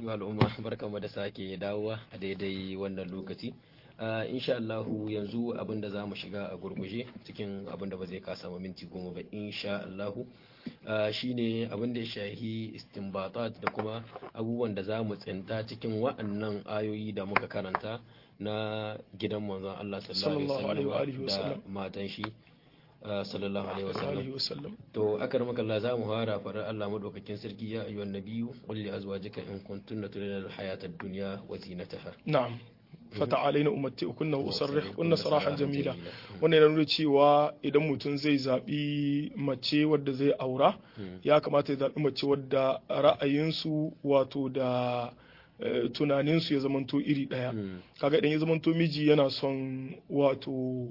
alaikum al'umma, barkanmu da sake dawowa a daidai wannan lokaci. Insha Allahu yanzu abinda za mu shiga a gurguje cikin abinda ba zai kasa ma minti 10 ba insha Allahu shine abinda ya shahi istinbatat da kuma abubuwan da za mu tsinta cikin wa'annan ayoyi da muka karanta na gidan manzon Allah sallallahu alaihi wasallam da matan shi sallallahu alaihi wasallam. To akramaka Allah za mu fara farar Allah madaukakin sarki ya ayyuhan nabiyyu qul li azwajika in kuntunna turidna al-hayata ad-dunya wa zinataha. Na'am. Fata'alaina umatti'ukunna wa usarrihkunna sarahan jamila. Wannan yana nuna cewa idan mutum zai zabi mace wadda zai aura ya kamata ya zabi mace wadda ra'ayinsu wato da tunaninsu ya zamanto iri daya. Kaga idan ya zamanto miji yana son wato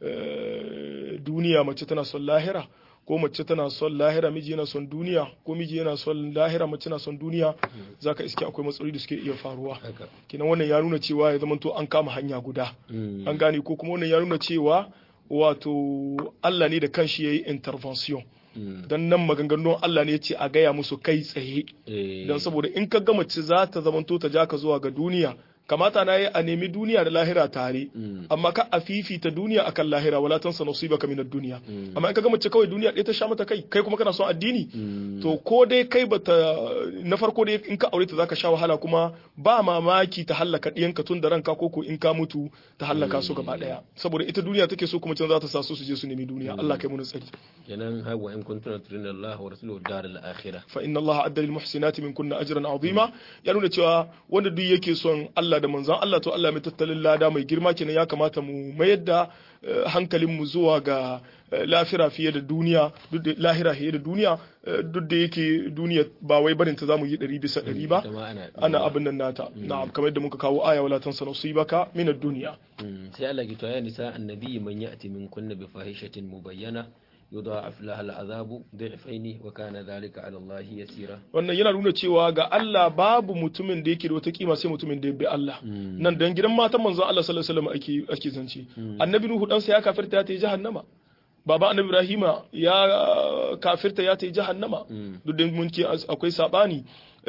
duniya, mace tana son lahira, ko mace tana son lahira miji yana son duniya, ko miji yana son lahira mace na son duniya, zaka iske akwai matsaloli da suke iya faruwa. Kenan wannan ya nuna cewa ya zamanto an kama hanya guda, an gane, ko kuma wannan ya nuna cewa wato Allah ne da kanshi yayi intervention. Dan nan maganganun Allah ne ya ce a gaya musu kai tsaye, dan saboda in ka ga mace za ta zamanto ta ja ka zuwa ga duniya, kamata na yi a nemi duniya da lahira tare, amma ka a fifita duniya akan lahira, wala tansa nasibaka min ad-dunya. Amma in ka ga mace kawai duniya ɗaya ta sha mata kai kuma kana son addini, to ko dai kai bata, na farko dai in ka aure ta zaka sha wahala, kuma ba mamaki ta hallaka ɗiyanka tun da ranka, ko in ka mutu ta hallaka su gaba ɗaya, saboda ita duniya take so kuma can za ta sa su je su nemi duniya. Allah kai mu tsari. Kenan hawa in kuntum turidna Allah wa rasuluhu daral akhirah fa inna Allah adda lil muhsinati minkunna ajran azima. Ya nuna cewa wanda duk yake son Allah da manzon Allah, to Allah mai tattalin lada mai girma kenan. Ya kamata mu mayar da hankalin mu zuwa ga lafira fiye da duniya, duk da lahira fiye da duniya, duk da yake duniya ba wai barin ta zamu yi 100% ba, ana abin nan nata. Na'am, kamar yadda muka kawo aya wala tansa nasibaka min ad-dunya. Sai Allah ya to ya nisa annabi man ya'ti minkunna bi fahishatin mubayyana yudha'af laha al'azabu dhi'faini wa kana dhalika 'ala Allah yasira. Wannan yana nuna cewa ga Allah babu mutumin da yake da wata kima sai mutumin da ya bi Allah. Nan dan gidan matan manzon Allah sallallahu alaihi wasallam ake zance. Annabi Nuhu dan sa ya kafirta ya tayi jahannama. Baba Annabi Ibrahima ya kafirta ya tayi jahannama. Duk da mun ce akwai sabani.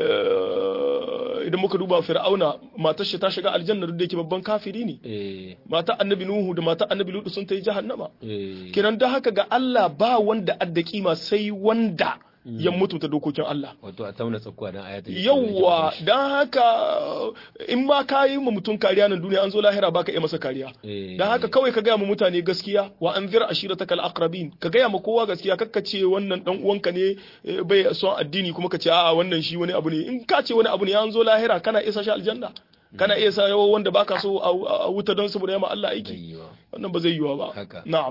Idan muka duba Fir'auna, matar shi ta shiga aljanna duk da yake babban kafiri ne. Mata Annabi Nuhu da mata Annabi Lutu sun tayi jahannama. Kiran da haka ga Allah ba wanda adda kima sai wanda ya mutunta dokokin Allah. Wato a tauna tsakuwa dan ayatul yawa, dan haka in ma kayi mu mutun kariya nan duniya, an zo lahira baka yi masa kariya. Dan haka kawai ka ga mu mutane gaskiya, wa anzir ashiratakal aqrabin, ka ga mu kowa gaskiya, kakka ce wannan dan uwanka ne bai son addini kuma ka ce a'a wannan shi wani abu ne. In ka ce wani abu ne, an zo lahira kana isa shi aljanna, kana iya sa wanda baka so a wuta don saboda yamma Allah aiki. Wannan ba zai yiwa ba. Na'am.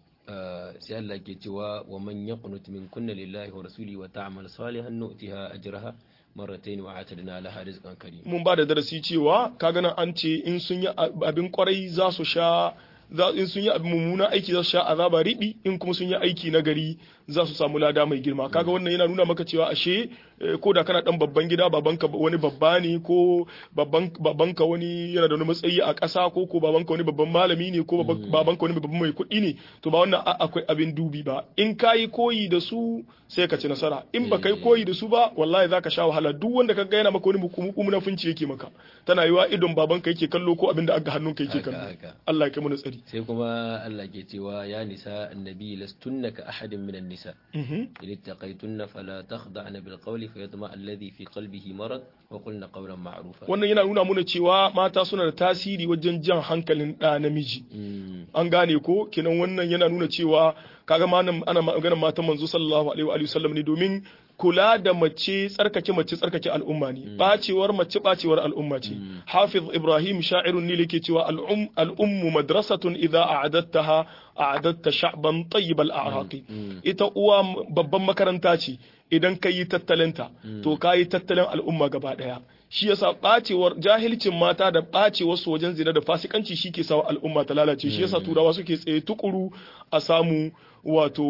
sai Allah ke cewa wa man yaqnut min kunna lillahi wa rasulihi wa ta'mal salihan nu'tiha ajraha marratayn wa atadna laha rizqan karim. Mun ba da darasi cewa kaga nan an ce in sun yi abin kwarai za su sha, in sun yi abin mummuna aiki za su sha azaba riɓi, in kuma sun yi aiki na gari za su samu lada mai girma. Kaga wannan yana nuna maka cewa ashe ko da kana dan babban gida, babanka wani babba ne, ko babanka wani yana da wani matsayi a ƙasa, ko babanka wani babban malami ne, ko babanka wani babban mai kuɗi ne, to ba wannan akwai abin dubi ba. In kayi koyi da su sai ka ci nasara, in ba kai koyi da su ba wallahi zaka sha wahala. Duk wanda kaga yana maka wani muku munafunci yake maka, tana yiwa idon babanka yake kallo ko abin da aka hannunka yake kallo. Allah ya kai mu tsari. Sai kuma Allah ke cewa ya nisa annabi lastunna ka ahadin minan nisa in ittaqaytunna fala takhda'na bil qawli fayatma alladhi fi qalbihi marad wa qulna qawlan ma'rufa. Wannan yana nuna mana cewa mata suna da tasiri wajen jan hankalin da namiji. An gane ko? Kenan wannan yana nuna cewa kaga ana maganar matan manzo sallallahu alaihi wa sallam ne, domin kula da mace tsarkake al'umma ne, bacewar mace bacewar al'umma ce. Hafiz Ibrahim sha'irun ne yake cewa al'ummu madrasatun idza a'adattaha a'adatta sha'ban tayyib al-a'raqi. Ita uwa babban makaranta ce, idan ka yi tattalinta to ka yi tattalin al'umma gaba daya. Shi yasa bacewar jahilcin mata da bacewar su wajen zina da fasikanci shi ke sawa al'umma ta lalace. Shi yasa turawa suke tsaye tukuru a samu wato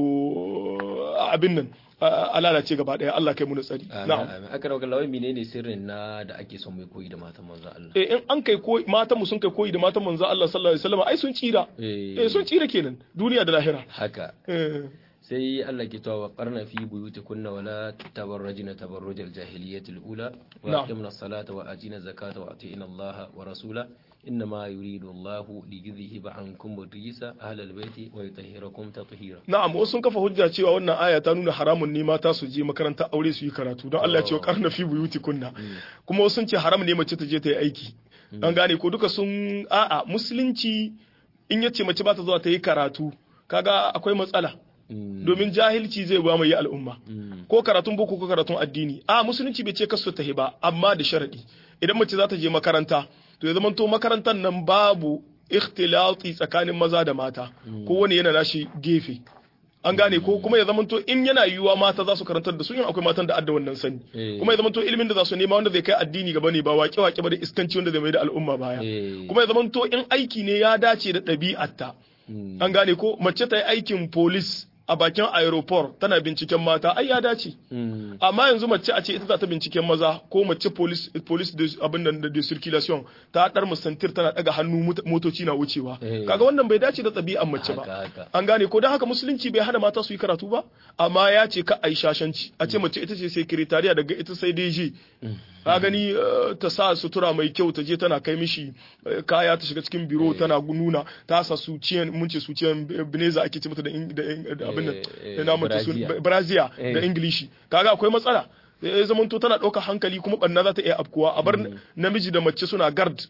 abin nan a lalace gaba daya. Allah kai mu tsari. Na'am. Akara kallawai menene sirrin na da ake son mai koyi da matan manzon Allah? In an kai koyi, matan mu sun kai koyi da matan manzon Allah sallallahu alaihi wasallam, ai sun tsira. Sun tsira kenan duniya da lahira. Haka. sai Allah ke cewa qarna fi buyutikunna wala tabarrajna tabarrujal jahiliyatil ula wa aqimna as-salata wa atina zakata wa atina Allah wa rasula innama yuridu Allah liyudhhiba ankum ar-rijsa ahlal baiti wa yutahhirakum tatheera. Na'am, wasu sun kafa hujja cewa wannan aya ta nuna haramun ne mata su je makarantar aure su yi karatu don Allah ya ce qarna fi buyutikunna. Kuma wasu sun ce haram ne mace ta je ta yi aiki. An gane ko duka sun a'a musulunci in yace mace ba ta zuwa ta yi karatu kaga akwai matsala. Domin jahilci zai ba mai al'umma ko karatun boko ko karatun addini musulunci bai ce kasu ta ba amma da sharadi idan mace za ta je makaranta to ya zamanto makarantar nan babu ikhtilati tsakanin maza da mata ko wani yana nashi gefe an gane ko kuma ya zamanto in yana yiwuwa mata za su karantar da su in akwai matan da adda wannan sani kuma ya zamanto ilimin da za su nema wanda zai kai addini gaba ne ba waƙe-waƙe ba da iskanci wanda zai mai da al'umma baya kuma ya zamanto in aiki ne ya dace da ɗabi'arta an gane ko mace ta yi aikin police a bakin aeroport tana binciken mata ai ya dace amma yanzu mace a ce ita za ta binciken maza ko mace police abin da de circulation ta dar musantir tana daga hannu motoci na wucewa kaga wannan bai dace da ɗabi'an mace ba an gane ko dan haka musulunci bai hana mata su yi karatu ba amma ya ce ka ai shashanci a ce mace ita ce secretariat daga ita sai DG ka gani ta sa sutura mai kyau ta je tana kai mishi kaya ta shiga cikin biro tana nuna ta sa suciyan mun ce suciyan bineza ake ce mata da abin da na mata su Brazil da Ingilishi kaga akwai matsala ya zamanto tana ɗaukar hankali kuma ɓanna za ta iya afkuwa a bar namiji da mace suna guard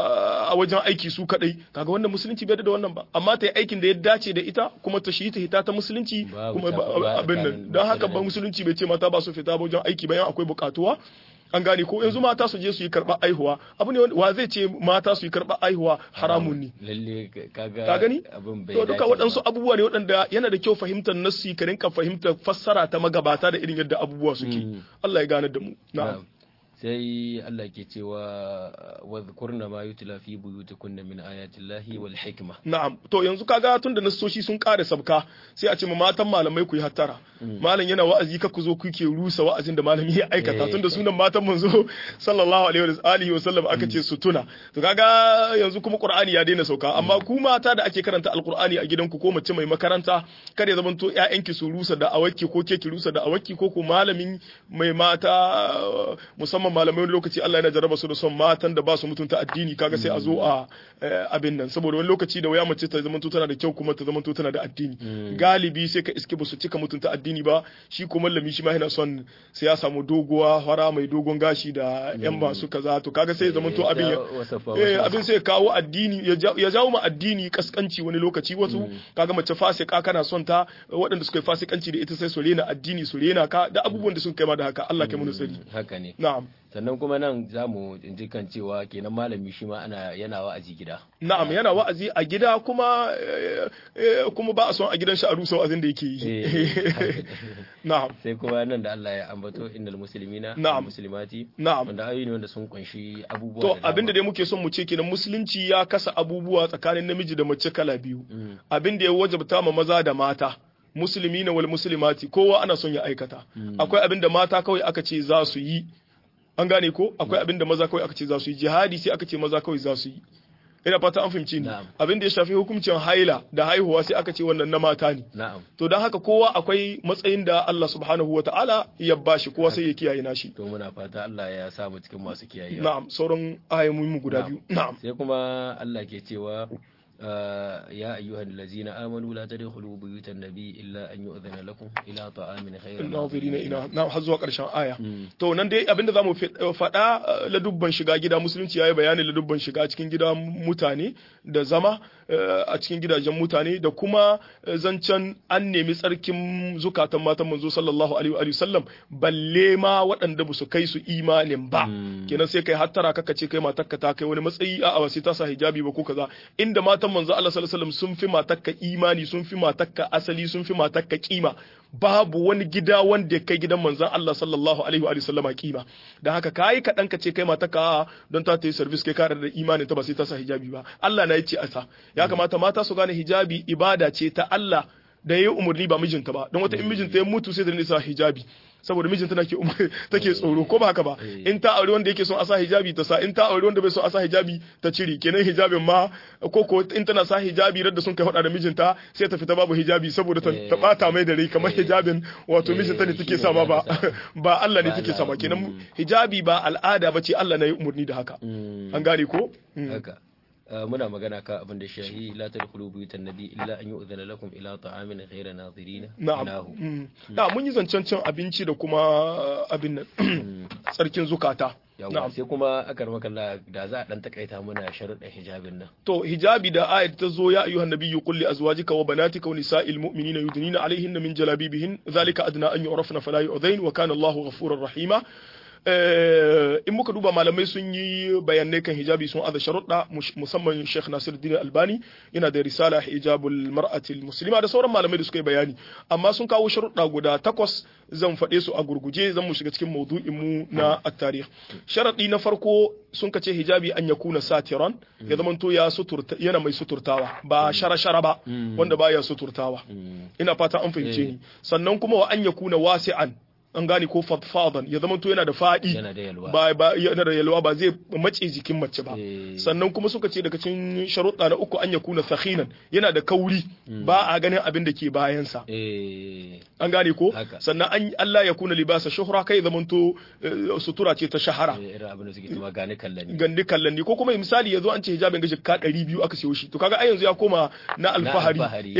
a wajen aiki su kadai kaga wannan musulunci bai da wannan ba amma ta yi aikin da ya dace da ita kuma ta shi ta hita ta musulunci kuma abin nan don haka ba musulunci bai ce mata ba su fita wajen aiki bayan akwai bukatuwa an gane ko yanzu mata su je su yi karɓar aihuwa abu ne wa zai ce mata su yi karɓar aihuwa haramun ne lalle ka gani to duka waɗansu abubuwa ne waɗanda yana da kyau fahimtar nassi ka rinka fahimtar fassara ta magabata da irin yadda abubuwa suke Allah ya gane da mu na'am sai Allah ke cewa wadhkurna ma yutla fi buyutikunna min ayati llahi wal hikma na'am to yanzu kaga tunda nassoshi sun kare sabka sai a ce ma matan malamai ku yi hattara malam yana wa'azi ka ku zo kuke rusa wa'azin da malami ya aikata tunda sunan matan manzo sallallahu alaihi wa sallam aka ce su tuna to kaga yanzu kuma qur'ani ya daina sauka amma ku mata da ake karanta alqur'ani a gidanku ko mace mai makaranta kada ya zamanto ƴaƴanki su rusa da awaki ko ke ki rusa da awaki ko ku malamin mai mata musamman malamai wani lokaci Allah yana jarraba su da son matan da ba su mutunta addini kaga sai a zo a abin nan saboda wani lokaci da waya mace ta zamanto tana da kyau kuma ta zamanto tana da addini galibi sai ka iske ba su cika mutunta addini ba shi ko mallami shi ma yana son sai ya samu doguwa fara mai dogon gashi da yan masu kaza to kaga sai ya zamanto abin sai kawo addini ya jawo ma addini kaskanci wani lokaci wasu kaga mace fasika kana son ta waɗanda suka yi fasikanci da ita sai su rena addini su rena ka da abubuwan da sun kai ma da haka Allah kai mu tsari haka ne na'am sannan kuma nan za mu ji kan cewa kenan malami shi ma yana wa'azi gida na'am yana wa'azi a gida kuma ba a son a gidan shi a rusa wa'azin da yake yi na'am sai kuma nan da Allah ya ambato innal muslimina wal muslimati na'am wanda ayoyi ne wanda sun kunshi abubuwa to abinda dai muke son mu ce kenan musulunci ya kasa abubuwa tsakanin namiji da mace kala biyu abinda ya wajabta ma maza da mata muslimina wal muslimati kowa ana son ya aikata akwai abinda mata kawai aka ce za su yi an gane ko akwai abin da maza kawai aka ce za su yi jihadi sai aka ce maza kawai za su yi ina fata an fahimci ni abin da ya shafi hukuncin haila da haihuwa sai aka ce wannan na mata ne to don haka kowa akwai matsayin da Allah subhanahu wataala ya bashi kowa sai ya kiyaye nashi to muna fata Allah ya sa mu cikin masu kiyaye na'am sauran ayoyi mu guda biyu na'am sai kuma Allah ke cewa يا أيها الذين آمنوا لا تدخلوا بيوت النبي إلا أن يؤذن لكم إلى طعام غير ناظرين إلى نعم حزوا قرشان آية to nan dai abinda zamu faɗa ladubban shiga gida musulunci yayi bayanin ladubban shiga cikin gida mutane da zama a cikin gidajen mutane da kuma zancen an nemi tsarkin zukatan matan manzo sallallahu alaihi wa sallam balle ma waɗanda ba su kai su imanin ba kenan sai kai hattara kaka ce kai matarka ta kai wani matsayi a sai ta sa hijabi ba ko kaza inda matan manzo Allah sallallahu alaihi wasallam sun fi matakka imani sun fi matakka asali sun fi matakka kima babu wani gida wanda ya kai gidan manzon Allah sallallahu alaihi wa sallama kima dan haka kai kadan ka ce kai matakka don ta yi service kai kare da imanin ta ba sai ta sa hijabi ba Allah na yace asa ya kamata mata su gane hijabi ibada ce ta Allah da yayi umurni ba mijinta ba don wata in mijinta ya mutu sai da nisa hijabi saboda mijinta take tsoro ko ba haka ba in ta aure wanda yake son a sa hijabi ta sa in ta aure wanda bai son a sa hijabi ta cire kenan hijabin ma ko in tana sa hijabi radda sun kai hada da mijinta sai ta fita babu hijabi saboda ta bata mai da rai kamar hijabin wato mijinta ne take sama ba Allah ne take sama kenan hijabi ba al'ada bace Allah ne ya umurni da haka an gane ko haka muna magana ka abin da shahi la tadkhulu buyutan nabi illa an yu'zana lakum ila ta'amin ghayra nadirina na'am mun yi zancen cin abinci da kuma abin nan tsarkin zukata na'am sai kuma akar makalla da za a dan takaita muna sharuɗan hijabin nan to hijabi da ayat ta zo ya ayyuhan nabiyyu qul li azwajika wa banatika wa nisa'il mu'minina yudnina 'alayhinna min jalabibihin dhalika adna an yu'rafna fala yu'dhain wa kana Allahu ghafurur rahima in muka duba malamai sun yi bayanai kan hijabi sun aza sharuɗa musamman Sheikh Nasiruddin Albani yana da risala hijabul mar'atil muslima da sauran malamai da suka yi bayani amma sun kawo sharuɗa guda 8 zan faɗe su a gurguje zan mu shiga cikin maudu'in mu na at-tarikh sharadi na farko sun kace hijabi an yakuna satiran ya zaman to ya suturta yana mai suturtawa ba shara ba wanda baya suturtawa ina fata an fahimce ni sannan kuma wa an yakuna wasi'an an gane ko fadfadan ya zama to yana da fadi ba yana da yalwa ba zai mace jikin mace ba sannan kuma suka ce daga cikin sharuɗa na uku an yakuna sakhinan yana da kauri ba a ganin abin da ke bayan sa an gane ko sannan an Allah ya kuna libasa shuhra kai zaman to sutura ce ta shahara abin da suke cewa gani kallani ko kuma misali yazo an ce hijabin gashi ka 200 aka siyo shi to kaga ai yanzu ya koma na alfahari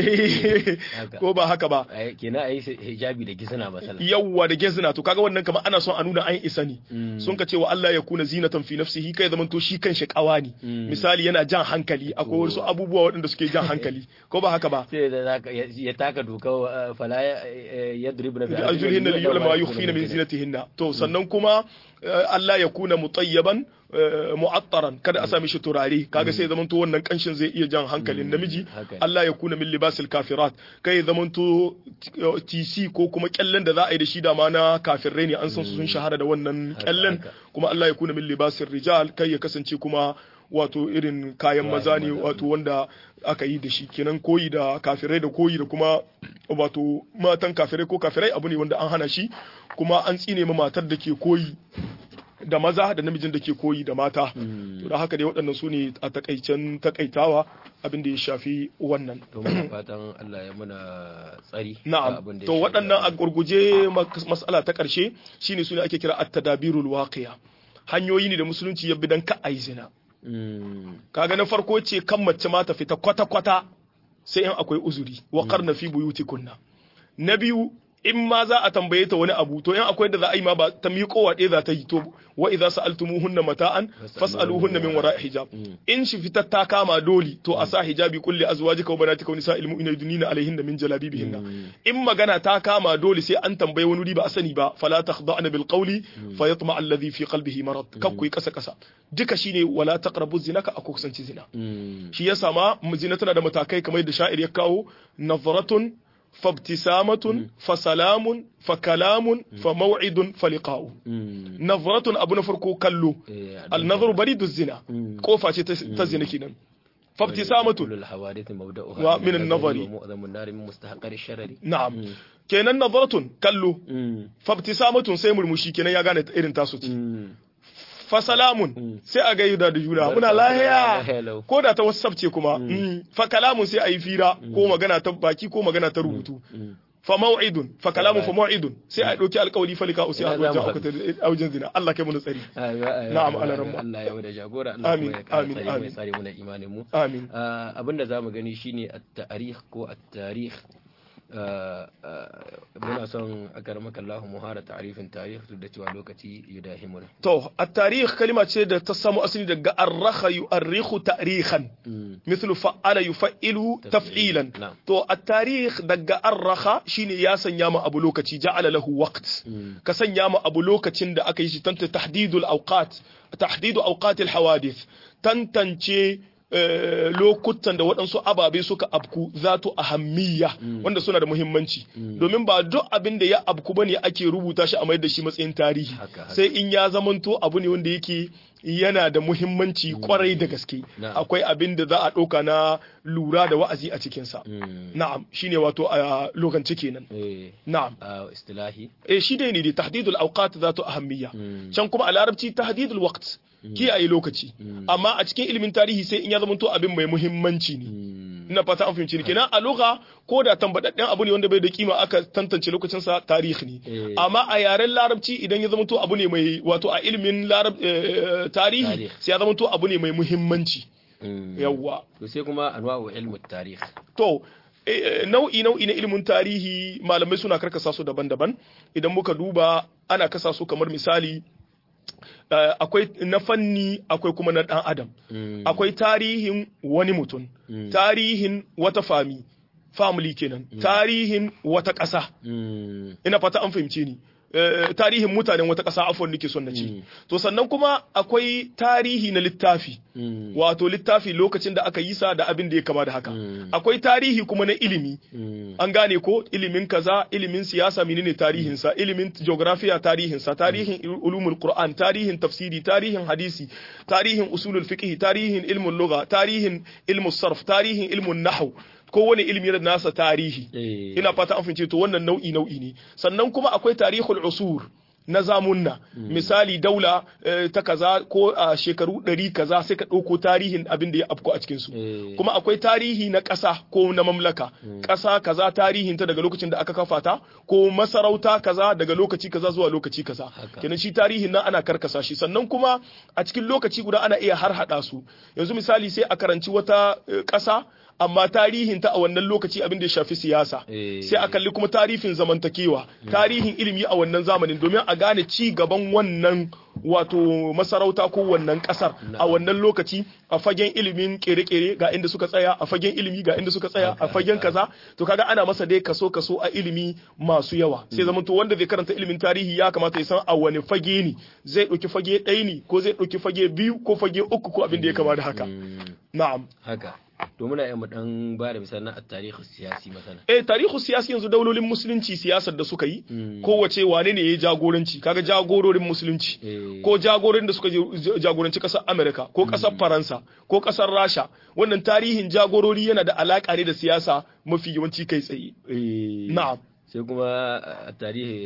ko ba haka ba kenan ai hijabi da gizna masala yawwa da gezina to kaga wannan kamar ana son a nuna an isa ne sun ka ce wa Allah ya kuna zinatan fi nafsihi kai zaman to shi kan shi kawani misali yana jan hankali akwai wasu abubuwa waɗanda suke jan hankali ko ba haka ba sai da ya taka doka fala yadribna bi arjulihinna li yulama yukhfina min zinatihinna to sannan kuma Allah ya kuna mutayyaban mu'attaran kada a sami shi turare kaga sai zamanto wannan kanshin zai iya jan hankalin namiji Allah ya kuna min libasil kafirat kai zamanto TC ko kuma kyallen da za a yi da shi da ma na kafirai ne an san su sun shahara da wannan kyallen kuma Allah ya kuna min libasil rijal kai ya kasance kuma wato irin kayan maza ne wato wanda aka yi da shi kenan koyi da kafirai da koyi da kuma wato matan kafirai ko kafirai abu ne wanda an hana shi kuma an tsine ma matar da ke koyi da maza da namijin da ke koyi da mata to da haka dai waɗannan su ne a takaicen takaitawa abin da ya shafi wannan to muna fatan Allah ya muna tsari na'am to waɗannan a gurguje mas'ala ta ƙarshe shine su ne ake kira at-tadabirul waqi'a hanyoyi ne da musulunci ya bi dan ka aizina kaga na farko ce kan mace ma ta fita kwata-kwata sai in akwai uzuri wa qarna fi buyutikunna na biyu in ma za a tambaye ta wani abu to in akwai da za a yi ma ba ta miƙo wa ɗaya za ta yi to wa idza sa'altumuhunna mata'an fas'aluhunna min wara'i hijab in shi fitar ta kama doli to a sa hijabi kulli azwajika wa banatika wa nisa'il mu'minina yudnina alaihinna min jalabibihinna in magana ta kama doli sai an tambaye wani riba a sani ba fala takhda'na bil qawli fayatma alladhi fi qalbihi marad kakkui kasa duka shine wala taqrabu zinaka a kusanci zina shi yasa ma zina tana da matakai kamar yadda sha'ir ya kawo nazratun فابتسامة فسلام فكلام فموعد فلقاء نظرة أبو نفركو كلو النظر بريد الزنا قوفة تزنا كنا فابتسامة ومن النظر ومؤذم النار من مستحقر الشرر نعم كنا نظرة كلو فابتسامة سيمر مشي كنا يغانت إرن تاسوتي fasalamun sai a gaida da juna muna lahiya ko da ta wasabce kuma fa kalamun sai a yi fira ko magana ta baki ko magana ta rubutu fa mau'idun fa kalamun fa mau'idun sai a dauki alƙawari fa lika usi a wajen zina Allah kai mu tsari na'am ala rabbi Allah ya wada jagora Allah ya kare mu tsare mu na imanin mu amin abinda zamu gani shine at-tarikh ko at-tarikh muna son akarmaka Allah muhara ta'rifin tarikh duk da cewa lokaci yudahimuna to at-tarikh kalima ce da ta samu asali daga arrakha yu'arrikhu ta'rikhan mithlu fa'ala yuf'ilu taf'ilan to at-tarikh daga arrakha shine ya sanya ma abu lokaci ja'ala lahu waqt ka sanya ma abu lokacin da aka yi shi tanta tahdidu al-awqat tahdidu awqat al-hawadith tantance lokutan da waɗansu ababe suka abku zatu ahammiya wanda suna da muhimmanci domin ba duk abin da ya abku bane ake rubuta shi a mai da shi matsayin tarihi sai in ya zamanto abu ne wanda yake yana da muhimmanci kwarai da gaske akwai abin da za a ɗauka na lura da wa'azi a cikinsa na'am shine wato a lokacin kenan na'am istilahi shi dai ne da tahdidul awqat zatu ahammiya can kuma a larabci tahdidul waqt kiyaye lokaci amma a cikin ilimin tarihi sai in ya zama to abin mai muhimmanci ne ina fata an fahimci ni kenan a lugha ko da tambadadden abu ne wanda bai da kima aka tantance lokacin sa tarihi ne amma a yaren larabci idan ya zama to abu ne mai wato a ilimin tarihi sai ya zama to abu ne mai muhimmanci yawwa to sai kuma anwa'u ilmu tarih to nau'i na ilimin tarihi malamai suna karkasa su daban-daban idan muka duba ana kasa su kamar misali akwai na fanni akwai kuma na dan adam akwai tarihin wani mutum tarihin wata family kenan tarihin wata ƙasa ina fata an fahimce ni tarihin mutanen wata ƙasa afon nake son na ce to sannan kuma akwai tarihi na littafi wato littafi lokacin da aka yi sa da abin da ya kama da haka akwai tarihi kuma na ilimi an gane ko ilimin kaza ilimin siyasa menene tarihin sa ilimin geography tarihin sa tarihin ulumul qur'an tarihin tafsiri tarihin hadisi tarihin usulul fiqh tarihin ilmul lugha tarihin ilmus sarf tarihin ilmun nahw kowane ilimi da nasa tarihi ina fata an fince to wannan nau'i ne sannan kuma akwai tarihul usur na zamunna misali daula ta kaza ko a shekaru 100 kaza sai ka dauko tarihin abin da ya afko a cikin su kuma akwai tarihi na ƙasa ko na mamlaka ƙasa kaza tarihin ta daga lokacin da aka kafa ta ko masarauta kaza daga lokaci kaza zuwa lokaci kaza kenan shi tarihin nan ana karkasa shi sannan kuma a cikin lokaci guda ana iya harhaɗa su yanzu misali sai a karanci wata ƙasa amma tarihin ta a wannan lokaci abin da ya shafi siyasa sai a kalli kuma tarihin zamantakewa tarihin ilimi a wannan zamanin domin a gane ci gaban wannan wato masarauta ko wannan kasar a wannan lokaci a fagen ilimin kere-kere ga inda suka tsaya a fagen ilimi ga inda suka tsaya a fagen kaza to kaga ana masa dai kaso a ilimi masu yawa sai zaman to wanda zai karanta ilimin tarihi ya kamata ya san a wani fage ne zai dauki fage ɗaya ne ko zai dauki fage biyu ko fage uku ko abin da ya kama da haka na'am haka to muna yi dan ba da misali na tarihi siyasi masana tarihi siyasi yanzu daulolin musulunci siyasar da suka yi kowace wane ne ya jagoranci kaga jagororin musulunci ko jagororin da suka jagoranci kasar Amerika ko kasar Faransa ko kasar Rasha wannan tarihin jagorori yana da alaka ne da siyasa mafi yawanci kai tsaye na'am sai kuma tarihi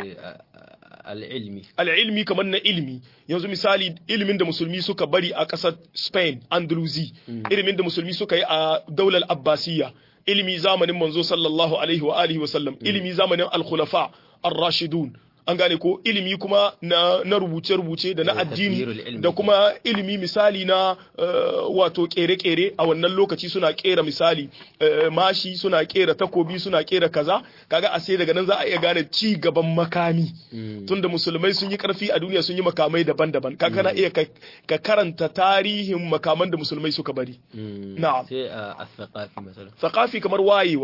al'ilmi kamar na ilimi yanzu misali ilimin da musulmi suka bari a ƙasar Spain Andalusi ilimin da musulmi suka yi a daular Abbasiyya ilimi zamanin manzo sallallahu alaihi wa alihi wa sallam ilimi zamanin al-khulafa ar-rashidun an gane ko ilimi kuma na rubuce-rubuce da na addini da kuma ilimi misali na wato kere-kere a wannan lokaci suna kera misali mashi suna kera takobi suna kera kaza kaga a sai daga nan za a iya gane ci gaban makami tunda musulmai sun yi karfi a duniya sun yi makamai daban-daban kaga na iya ka karanta tarihin makaman da musulmai suka bari na'am sai a thaqafi kamar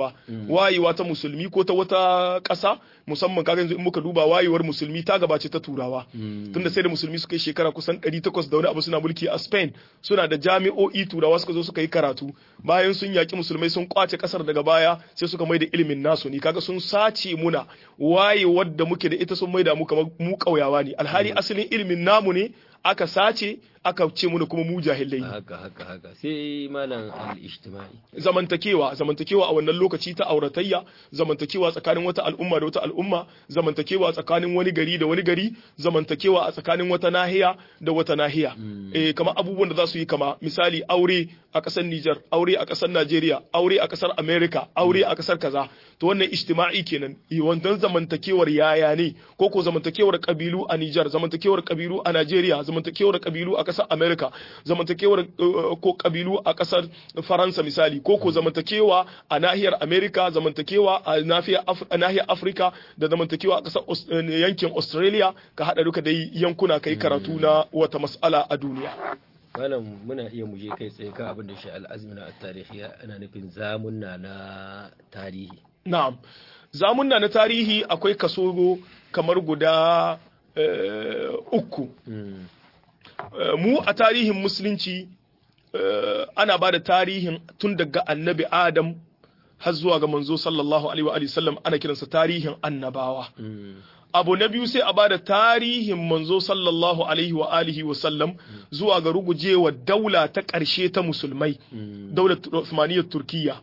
wayewa ta musulmi ko ta wata ƙasa musamman kaga yanzu in muka duba wayewar musulmi ta gabace ta turawa tunda sai da musulmi suka yi shekara kusan 800 da wani abu suna mulki a Spain suna da jami'o'i turawa suka zo suka yi karatu bayan sun yaki musulmai sun kwace kasar daga baya sai suka maida ilimin nasu ne kaga sun sace muna wayewar da muke da ita sun maida mu kamar mu kauyawa ne alhali asalin ilimin namu ne aka sace aka ce muna kuma mu jahilai haka sai malam al-ijtimai zamantakewa a wannan lokaci ta auratayya zamantakewa tsakanin wata al'umma da wata al'umma zamantakewa tsakanin wani gari da wani gari zamantakewa a tsakanin wata nahiya da wata nahiya kamar abubuwan da za su yi kama misali aure a ƙasar Niger aure a ƙasar Najeriya aure a ƙasar America aure a ƙasar kaza to wannan ijtima'i kenan wannan zamantakewar yaya ne ko ko zamantakewar kabilu a Niger zamantakewar kabilu a Najeriya zamantakewar kabilu a ƙasar America zamantakewar ko kabilu a ƙasar Faransa misali ko ko zamantakewa a nahiyar America zamantakewa a nahiyar Africa da zamantakewa a ƙasar yankin Australia ka hada duka dai yankuna kai karatu na wata mas'ala a duniya malam muna iya muje kai tsaye kan abin da shi al'azmina at-tarihi ana nufin zamunna na tarihi na'am zamunna na tarihi akwai kaso kamar guda uku mu a tarihin musulunci ana ba da tarihin tun daga annabi Adam har zuwa ga manzo sallallahu alaihi wa sallam ana kiransa tarihin annabawa. Abu na biyu sai a ba da tarihin manzo sallallahu alaihi wa sallam zuwa ga rugujewa daula ta ƙarshe ta musulmai, daular Uthmaniyyar Turkiyya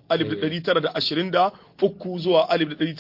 1923 zuwa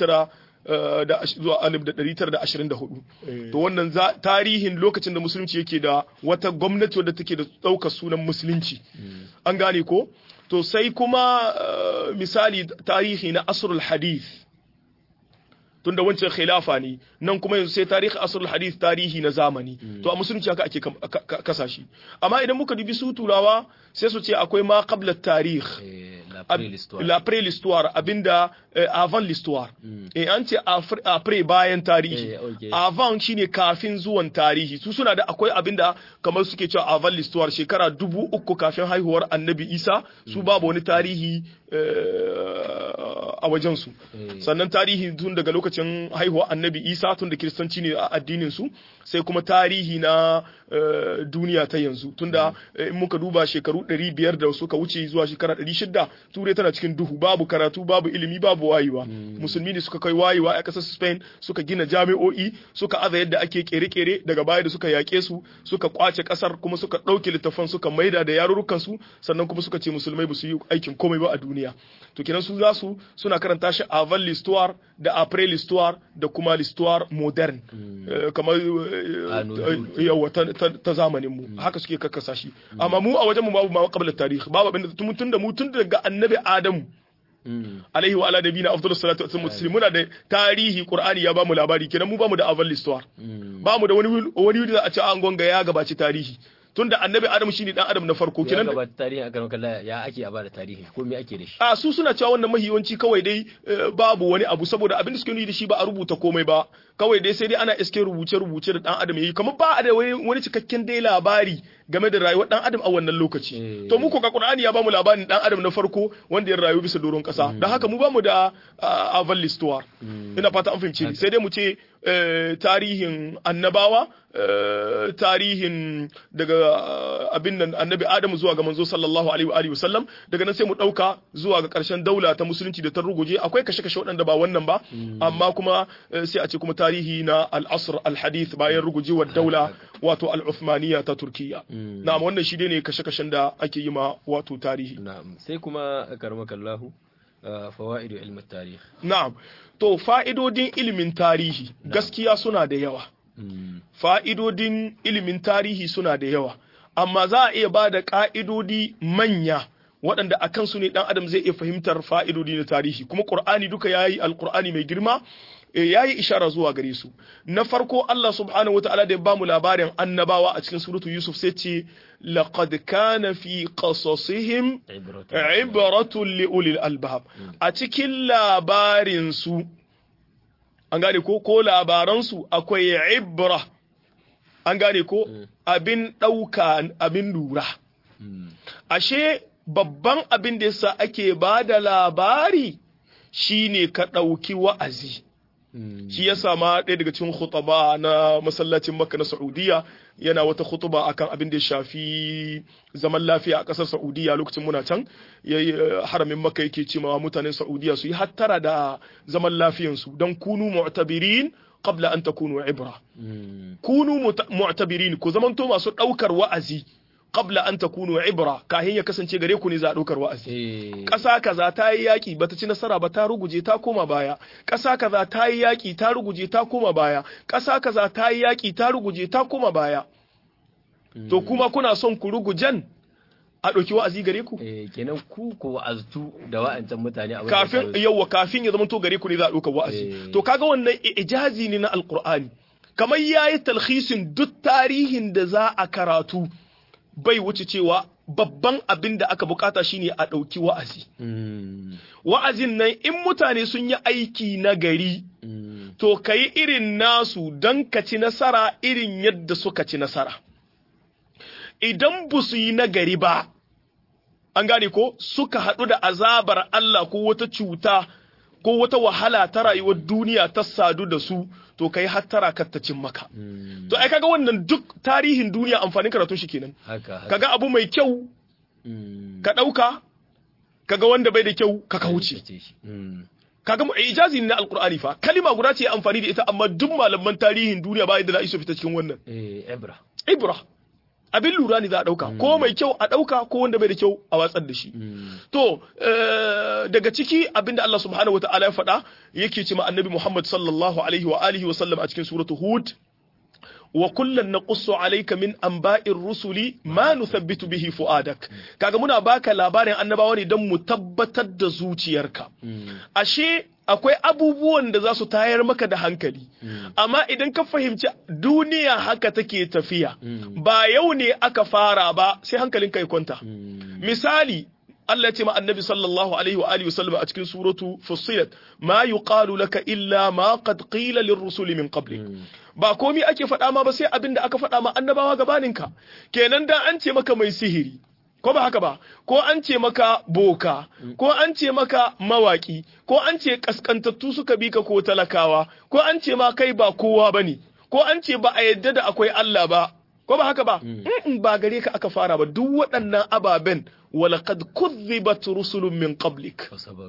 1924. To wannan tarihin lokacin da musulunci yake da wata gwamnati wadda take da ɗaukar sunan musulunci. An gane ko? To sai kuma misali tarihi na asrul hadith. Tunda wancan khilafa ne, nan kuma yanzu sai tarihi asrul hadith tarihi na zamani. To a musulunci haka ake kasashi. Amma idan muka dubi su turawa sai su ce akwai ma qabla tarikh. L'après l'histoire abinda avant l'histoire an ce après bayan tarihi avant shine kafin zuwan tarihi su suna da akwai abinda kamar suke cewa avant l'histoire shekara 3000 kafin haihuwar annabi Isa su babu wani tarihi a wajen su sannan tarihi tun daga lokacin haihuwar annabi Isa tun da kiristanci ne a addinin su sai kuma tarihi na duniya ta yanzu tunda in muka duba shekaru 500 da suka wuce zuwa shekara 600 turai tana cikin duhu babu karatu babu ilimi babu wayewa musulmi ne suka kai wayewa a ƙasar Spain suka gina jami'o'i suka aza yadda ake kere-kere daga baya da suka yaƙe su suka kwace ƙasar kuma suka ɗauke littafan suka maida da yarurrukan su sannan kuma suka ce musulmai ba su yi aikin komai ba a duniya to kenan su za su suna karanta shi avant l'histoire da après l'histoire da kuma l'histoire moderne kamar yawa ta zamanin mu haka suke kakkasa shi amma mu a wajen mu babu ma qabla tarikh babu abinda tun da mu tun daga annabi Adamu alaihi wa ala nabiyina afdalus salatu wa taslim muna da tarihi qur'ani ya bamu labari kenan mu bamu da avant l'histoire bamu da wani da a ce an gonga ya gabaci tarihi tunda annabi Adam shine dan Adam na farko kenan ya gabata tarihi a gaban kallaya ya ake a bada tarihi ko me ake da shi a su suna cewa wannan mahiyanci kawai dai babu wani abu saboda abin da suke nuni da shi ba a rubuta komai ba kawai dai sai dai ana iske rubuce da dan Adam yayi kamar ba da wani cikakken dai labari game da rayuwar dan Adam a wannan lokaci to mu ko ga Qur'ani ya bamu labarin dan Adam na farko wanda ya rayu bisa doron kasa dan haka mu bamu da avant l'histoire ina fata an fahimce ni sai dai mu ce tarihin annabawa tarihin daga abin nan annabi Adamu zuwa ga manzo sallallahu alaihi wa sallam daga nan sai mu dauka zuwa ga karshen daula ta musulunci da ta ruguje akwai kashe-kashe waɗanda ba wannan ba amma kuma sai a ce kuma tarihi na al-asr al-hadith bayan rugujewar daula wato al-Uthmaniyya ta Turkiyya na'am wannan shi ne kashe-kashen da ake yi ma wato tarihi na'am sai kuma karmakallahu fawaidu ilmi tarikh na'am to fa'idodin ilimin tarihi gaskiya suna da yawa fa'idodin ilimin tarihi suna da yawa amma za a iya ba da ƙa'idodi manya waɗanda a kansu ne ɗan adam zai iya fahimtar fa'idodi na tarihi kuma ƙur'ani duka ya yi alƙur'ani mai girma ya yi ishara zuwa gare su na farko Allah subhanahu wa ta'ala da ya bamu labarin annabawa a cikin suratu Yusuf sai ce laqad kana fi qasasihim ibratun li ulil albab a cikin labarin su an gane ko labaran su akwai ibra an gane ko abin dauka abin lura ashe babban abin da yasa ake bada labari shine ka dauki wa'azi shi ya sama ɗaya daga cikin khutaba na masallacin Makka na Saudiya yana wata khutuba akan abin da ya shafi zaman lafiya a ƙasar Saudiya lokacin muna can haramin Makka yake cewa mutanen Saudiya su yi hattara da zaman lafiyansu don kunu mu'tabirin qabla an takunu ibra kunu mu'tabirin ku zamanto masu ɗaukar wa'azi qabla an takunu ibra kahin ya kasance gare ku ne za a ɗaukar wa'azi ƙasa kaza ta yi yaƙi bata ci nasara ba ta ruguje ta koma baya ƙasa kaza ta yi yaƙi ta ruguje ta koma baya ƙasa kaza ta yi yaƙi ta ruguje ta koma baya to kuma kuna son ku rugujen a ɗauki wa'azi gare ku kenan ku ko wa'aztu da wa'ancan mutane a kafin ya zama to gare ku ne za a ɗaukar wa'azi to kaga wannan ijazi ne na alqur'ani kamar yayi talhisin duk tarihin da za a karatu bai wuce cewa babban abin da aka bukata shine a ɗauki wa'azi. Wa'azin nan in mutane sun yi aiki na gari, to ka yi irin nasu don ka ci nasara irin yadda suka ci nasara. Idan ba su yi nagari ba, an gane ko suka haɗu da azabar Allah ko wata cuta ko wata wahala ta rayuwar duniya ta sadu da su, to kai hattara kattacin maka. To ai kaga wannan duk tarihin duniya amfanin karatun shi kenan. Kaga abu mai kyau ka dauka kaga wanda bai da kyau ka kauce kaga mu ijazi na alqur'ani fa kalima guda ce amfani da ita amma duk malaman tarihin duniya ba yadda za su fita cikin wannan ibra abin lura ne za a dauka ko mai kyau a dauka ko wanda bai da kyau a watsar da shi to daga ciki abinda Allah subhanahu wataala ya faɗa yake ce ma annabi Muhammad sallallahu alaihi wa alihi wa sallam a cikin suratu Hud wa kullan naqussu alayka min anba'ir rusuli ma nuthabbitu bihi fuadak kaga muna baka labarin annabawa ne don mu tabbatar da zuciyarka ashe akwai abubuwan da za su tayar maka da hankali amma idan ka fahimci duniya haka take tafiya ba yau ne aka fara ba sai hankalinka ya kwanta misali Allah ya ce ma annabi sallallahu alaihi wa alihi wasallam a cikin suratu Fussilat ma yuqalu laka illa ma qad qila lirrusuli min qablik ba komai ake faɗa ma ba sai abinda aka faɗa ma annabawa gabaninka kenan da an ce maka mai sihiri ko ba haka ba ko an ce maka boka ko an ce maka mawaki ko an ce kaskantattu suka bi ka ko talakawa ko an ce ma kai ba kowa bane ko an ce ba a yadda da akwai Allah ba ko ba haka ba ba gare ka aka fara ba duk waɗannan ababen walaqad kuzzibat rusulun min qablik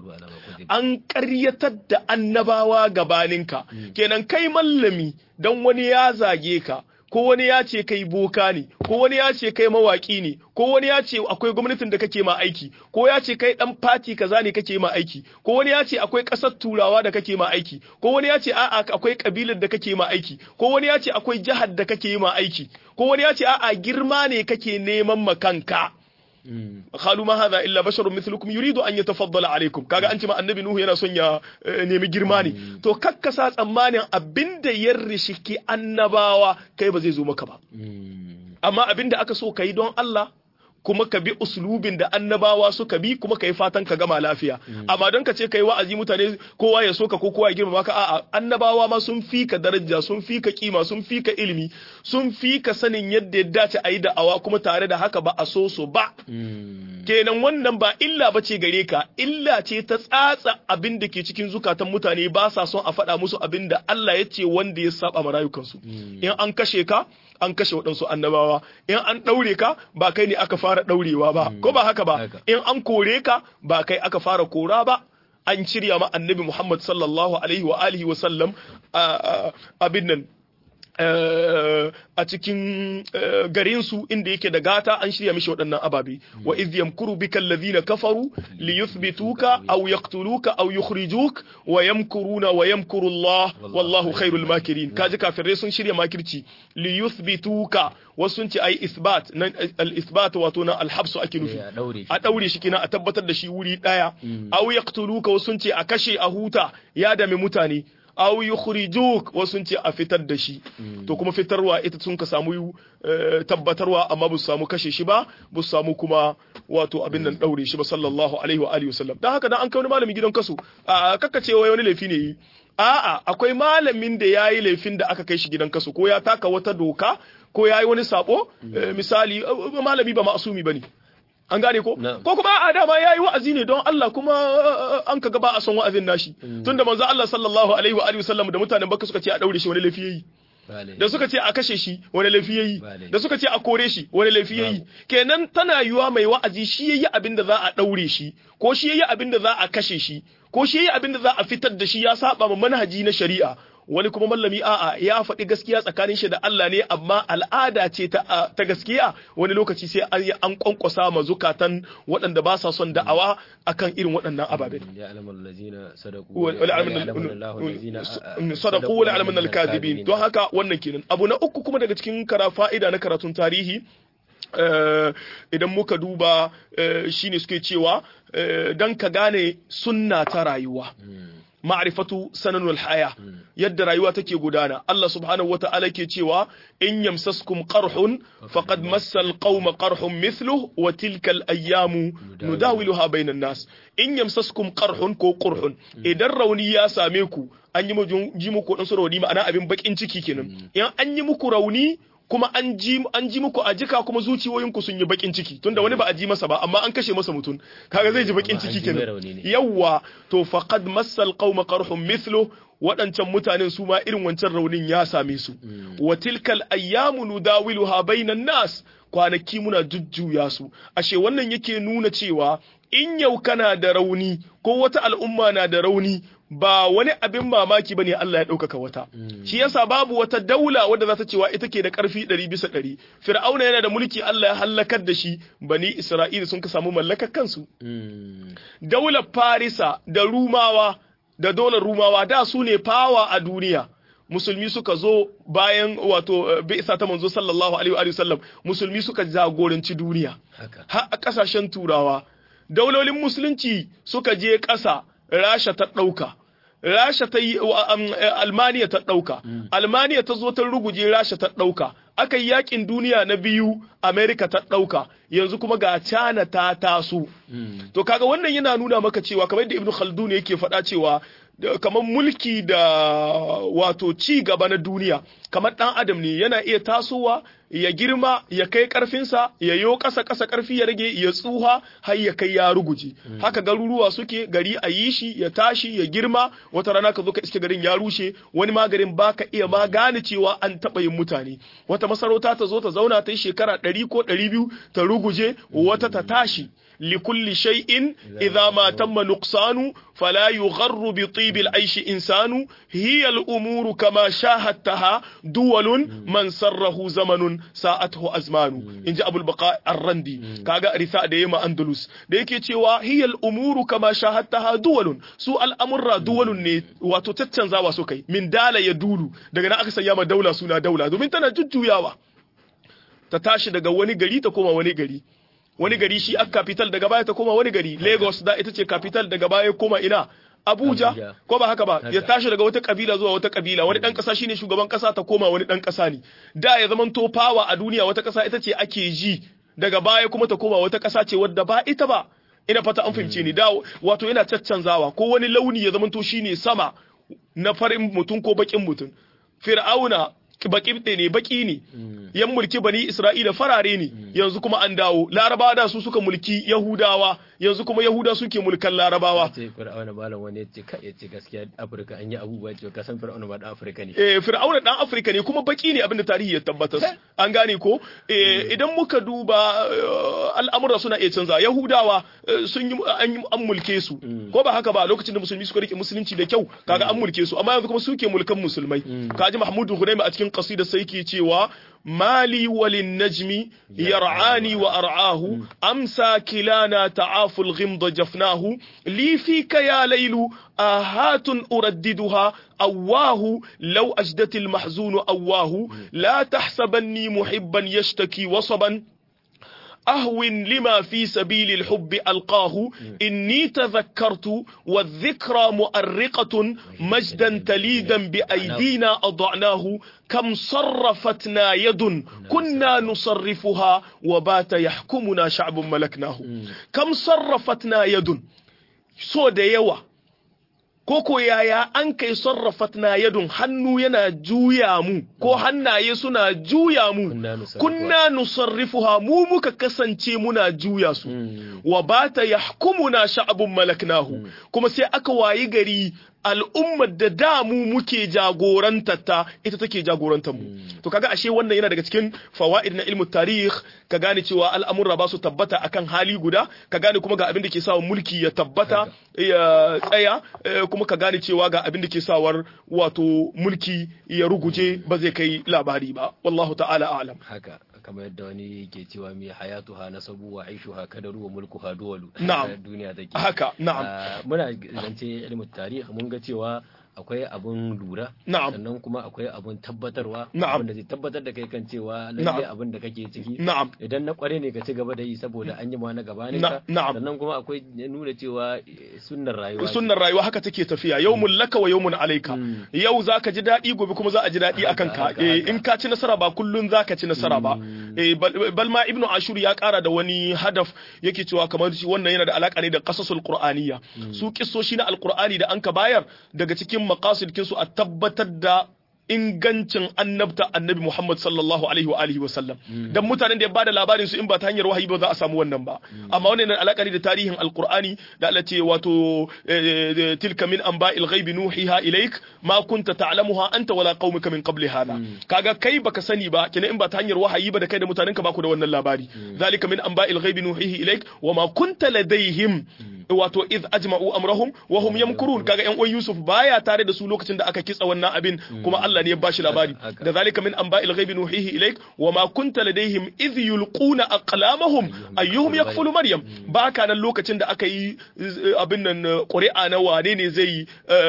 an ƙaryatar da annabawa gabaninka kenan kai mallami dan wani ya zage ka ko wani ya ce kai boka ne ko wani ya ce kai mawaki ne ko wani ya ce akwai gwamnatin da kake ma aiki ko ya ce kai dan fati kaza ne kake ma aiki ko wani ya ce akwai kasar turawa da kake ma aiki ko wani ya ce a'a akwai kabilar da kake ma aiki ko wani ya ce akwai jihar da kake ma aiki ko wani ya ce a'a girma ne kake neman makanka qalu ma hadha illa basharun mithlukum yuridu an yatafaddala alaykum kaga an ce ma annabi nuhu yana son ya nemi girma ne to kakkasa tsammanin abinda ya rishiki annabawa kai ba zai zo maka ba amma abinda aka so kai don Allah kuma ka bi uslubin da annabawa suka bi kuma ka yi fatan ka gama lafiya amma don ka ce kai wa'azi mutane kowa ya soka ko kowa ya girmama ka a'a annabawa ma sun fi ka daraja sun fi ka kima sun fi ka ilimi sun fi ka sanin yadda ya dace a yi da'awa kuma tare da haka ba a so su ba kenan wannan ba illa ba ce gare ka illa ce ta tsatsa abin da ke cikin zukatan mutane ba sa son a faɗa musu abin da Allah ya ce wanda ya saba ma rayukansu in an kashe ka an kashe waɗansu annabawa in an ɗaure ka ba kai ne aka fara ɗaurewa ba ko ba haka ba in an kore ka ba kai aka fara kora ba an shirya ma annabi Muhammad sallallahu alaihi wa alihi wa sallam abin nan a cikin garinsu inda yake da gata an shirya mishi waɗannan ababe wa idh yamkuru bika alladhina kafaru liyuthbituka aw yaqtuluka aw yukhrijuk wa yamkuruna wa yamkuru Allah wallahu khairul makirin kaji kafirai sun shirya makirci liyuthbituka wasu ce ai isbat nan al isbat wato na al habsu ake nufi a daure shi kina a tabbatar da shi wuri daya aw yaqtuluka wasu ce a kashe a huta ya dame mutane aw yukhrijuk wasu ce a fitar da shi to kuma fitarwa ita sun ka samu tabbatarwa amma ba su samu kashe shi ba ba su samu kuma wato abin nan daure shi ba sallallahu alaihi wa alihi wasallam dan haka dan an kai wani malami gidan kasu kakkace wani laifi ne yi a'a akwai malamin da yayi laifin da aka kai shi gidan kasu ko ya taka wata doka ko yayi wani sabo misali malami ba ma'asumi bane an gane ko ko kuma a dama yayi wa'azi ne don Allah kuma an kaga ba a son wa'azin nashi tunda manzo Allah sallallahu alaihi wa alihi wasallam da mutanen Makka suka ce a daure shi wani laifi yayi da suka ce a kashe shi wani laifi yayi da suka ce a kore shi wani laifi yayi kenan tana yiwa mai wa'azi shi yayi abin da za a daure shi ko shi yayi abin da za a kashe shi ko shi yayi abin da za a fitar da shi ya saba ma manhaji na shari'a wani kuma mallami a'a ya faɗi gaskiya tsakanin shi da Allah ne amma al'ada ce ta gaskiya wani lokaci sai an kwankwasa ma zukatan waɗanda ba sa son da'awa akan irin waɗannan ababen sadaqu wala alamun al-kadhibin don haka wannan kenan abu na uku kuma daga cikin fa'ida na karatun tarihi idan muka duba shine suke cewa dan ka gane sunna ta rayuwa ma'rifatu sananul haya yadda rayuwa take gudana Allah subhanahu wata'ala ke cewa in yamsaskum qarhun faqad massal qauma qarhun mithluhu wa tilka al-ayyamu nudawiluha bainan nas in yamsaskum qarhun ko qurhun idan rauni ya same ku an yi muku dan rauni ma'ana abin bakin ciki kenan in an yi muku rauni kuma an ji muku a jika kuma zuciyoyinku sun yi bakin ciki tunda wani ba a ji masa ba amma an kashe masa mutum kaga zai ji bakin ciki kenan yawa to faqad massal qauma qarhum mithlu waɗancan mutanen su ma irin wancan raunin ya same su wa tilkal ayyamu nudawiluha bainan nas kwanaki muna jujjuya su ashe wannan yake nuna cewa in yau kana da rauni ko wata al'umma na da rauni ba wani abin mamaki bane Allah ya ɗaukaka wata shi yasa babu wata daula wadda za ta cewa ita ke da ƙarfi 100%. Fir'auna yana da mulki Allah ya halakar da shi, bani Isra'ila sun ka samu mallakar kansu. Daular Farisa da Rumawa da daular Rumawa da su ne fawa a duniya. Musulmi suka zo bayan wato bi'sa ta manzo sallallahu alaihi wa sallam, musulmi suka jagoranci duniya har a kasashen turawa. Daulolin musulunci suka je ƙasa, Rasha ta ɗauka, Rasha ta yi Almaniya ta ɗauka, Almaniya ta zo ta ruguje, Rasha ta ɗauka, aka yi yakin duniya na biyu, Amerika ta ɗauka, yanzu kuma ga China ta taso. To kaga wannan yana nuna maka cewa kamar da Ibn Khaldun yake faɗa cewa kamar mulki da wato ci gaba na duniya kamar ɗan adam ne, yana iya tasowa ya girma ya kai ƙarfinsa, ya yo ƙasa ƙarfi ya rage, ya tsuha har ya kai ya ruguje. Haka garuruwa suke, gari a yi shi ya tashi ya girma, wata rana ka zo ka iske garin ya rushe, wani ma garin baka iya ma gane cewa an taɓa yin mutane. Wata masarauta ta zo ta zauna ta yi shekara 100 ko 200 ta ruguje, wata ta tashi. لكل شيء إذا ما تم نقصان فلا يغر بطيب العيش إنسان هي الأمور كما شاهدتها دول من سره زمن ساءته أزمان إن جاء أبو البقاء الرندي كاغا رثاء ديما أندلس ديكي تيوا هي الأمور كما شاهدتها دول سوء الأمر دول ني وتتتنزا وسوكي من دال يدولو دغنا أكسا ياما دولة سونا دولة دومين تنا ججو ياوا تتاشي دغا وني غري تكوما وني غري wani gari shi a capital daga baya ta koma wani gari. Lagos da ita ce capital daga baya koma ina Abuja ko ba haka ba, ya tashi daga wata kabila zuwa wata kabila, wani dan kasa shine shugaban kasa ta koma wani dan kasa ne. Da ya zaman to power a duniya wata kasa ita ce ake ji, daga baya kuma ta koma wata kasa ce wadda ba ita ba. Ina fata an fahimce ni, da wato yana caccanzawa, ko wani launi ya zaman to shine sama na farin mutum ko bakin mutum. Fir'auna baƙibɗe ne, baƙi ne, yan mulki bani Isra'ila farare ne, yanzu kuma an dawo. Larabawa da su suka mulki Yahudawa, yanzu kuma Yahuda suke mulkan Larabawa. Ce Fir'auna malam wani yace gaskiya Afirka an yi abubuwa ce ka san Fir'auna ba dan Afirka ne. Fir'auna dan Afirka ne kuma baƙi ne, abinda tarihi ya tabbatar. An gane ko? Idan muka duba al'amura suna iya canza. Yahudawa sun yi an mulke su. Ko ba haka ba, lokacin da musulmi suka rike musulunci da kyau, kaga an mulke su, amma yanzu kuma suke mulkan musulmai. Kaji Mahmudu Hunaima a cikin قصيدة سيكي تيوا مالي وللنجم يرعاني وأرعاه أمسى كلانا تعاف الغمض جفناه لي فيك يا ليل آهات أرددها أواه لو أجدت المحزون أواه لا تحسبني محبا يشتكي وصبا أهون لما في سبيل الحب ألقاه إني تذكرت والذكرى مؤرقة مجدا تليدا بأيدينا أضعناه كم صرفتنا يد كنا نصرفها وبات يحكمنا شعب ملكناه كم صرفتنا يد سود يوا koko yaya an kai sarrafatna yadun, hannu yana juya mu ko hannaye suna juya mu, kunna nusarrifuha, mu muka kasance muna juya su. Wa bata yahkumuna sha'abun malaknahu, kuma sai aka wayi gari al'ummar da damu muke jagorantata ita take jagorantar mu. To kaga ashe wannan yana daga cikin fawaid na ilmu tarikh, ka gane cewa al'amurra ba su tabbata akan hali guda, ka gane kuma ga abin da ke sawa mulki ya tabbata ya tsaya, kuma ka gane cewa ga abin da ke sawar wato mulki ya ruguje ba zai kai labari ba. Wallahu ta'ala a'lam. Haka kamar yadda wani ke cewa mai hayatuha nasabu wa aishuha kadaru wa mulkuha duwalu. Na'am. Duniya take. Haka, na'am. Muna zance ilmu tarikh, mun ga cewa akwai abun lura, sannan kuma akwai abun tabbatarwa, wanda zai tabbatar da kai kan cewa lalle abin da kake ciki, idan na kware ne ka ci gaba da yi saboda an yi ma na gabanin ka, sannan kuma akwai nuna cewa sunnar rayuwa haka take tafiya, yawmun laka wa yawmun alayka. Yau zaka ji dadi, gobe kuma za a ji dadi akan ka. In ka ci nasara ba kullun zaka ci nasara ba. Balma Ibnu Ashur ya kara da wani hadaf, yake cewa kamar wannan yana da alaka ne da qasasul qur'aniyya. Su kissoshi na alqur'ani da an ka bayar daga cikin maqasid kinsu a tabbatar da ingancin annabta annabi Muhammad sallallahu alaihi wa alihi wa sallam dan mutanen da ya bada labarin su in ba ta hanyar wahayi ba za a samu wannan ba amma wannan yana alakari da tarihin alqur'ani da Allah ce wato tilka min anba'il ghaibi nuhiha ilaik ma kunta ta'lamuha anta wala qaumuka min qabli hada kaga kai baka sani ba kina in ba ta hanyar wahayi ba da kai da mutanenka ba ku da wannan labari zalika min anba'il ghaibi nuhihi ilaik wa ma kunta ladaihim wato iz ajma'u amrahum wa hum yamkurun kaga yan uwan Yusuf baya tare da su lokacin da aka kitsa wannan abin kuma Allah ne ya bashi labari da zalika min anba'il ghaibi nuhihi ilaik wa ma kunta ladaihim iz yulquna aqlamahum ayyuhum yakfulu maryam baka nan lokacin da aka yi abin nan ƙuri'a na wane ne zai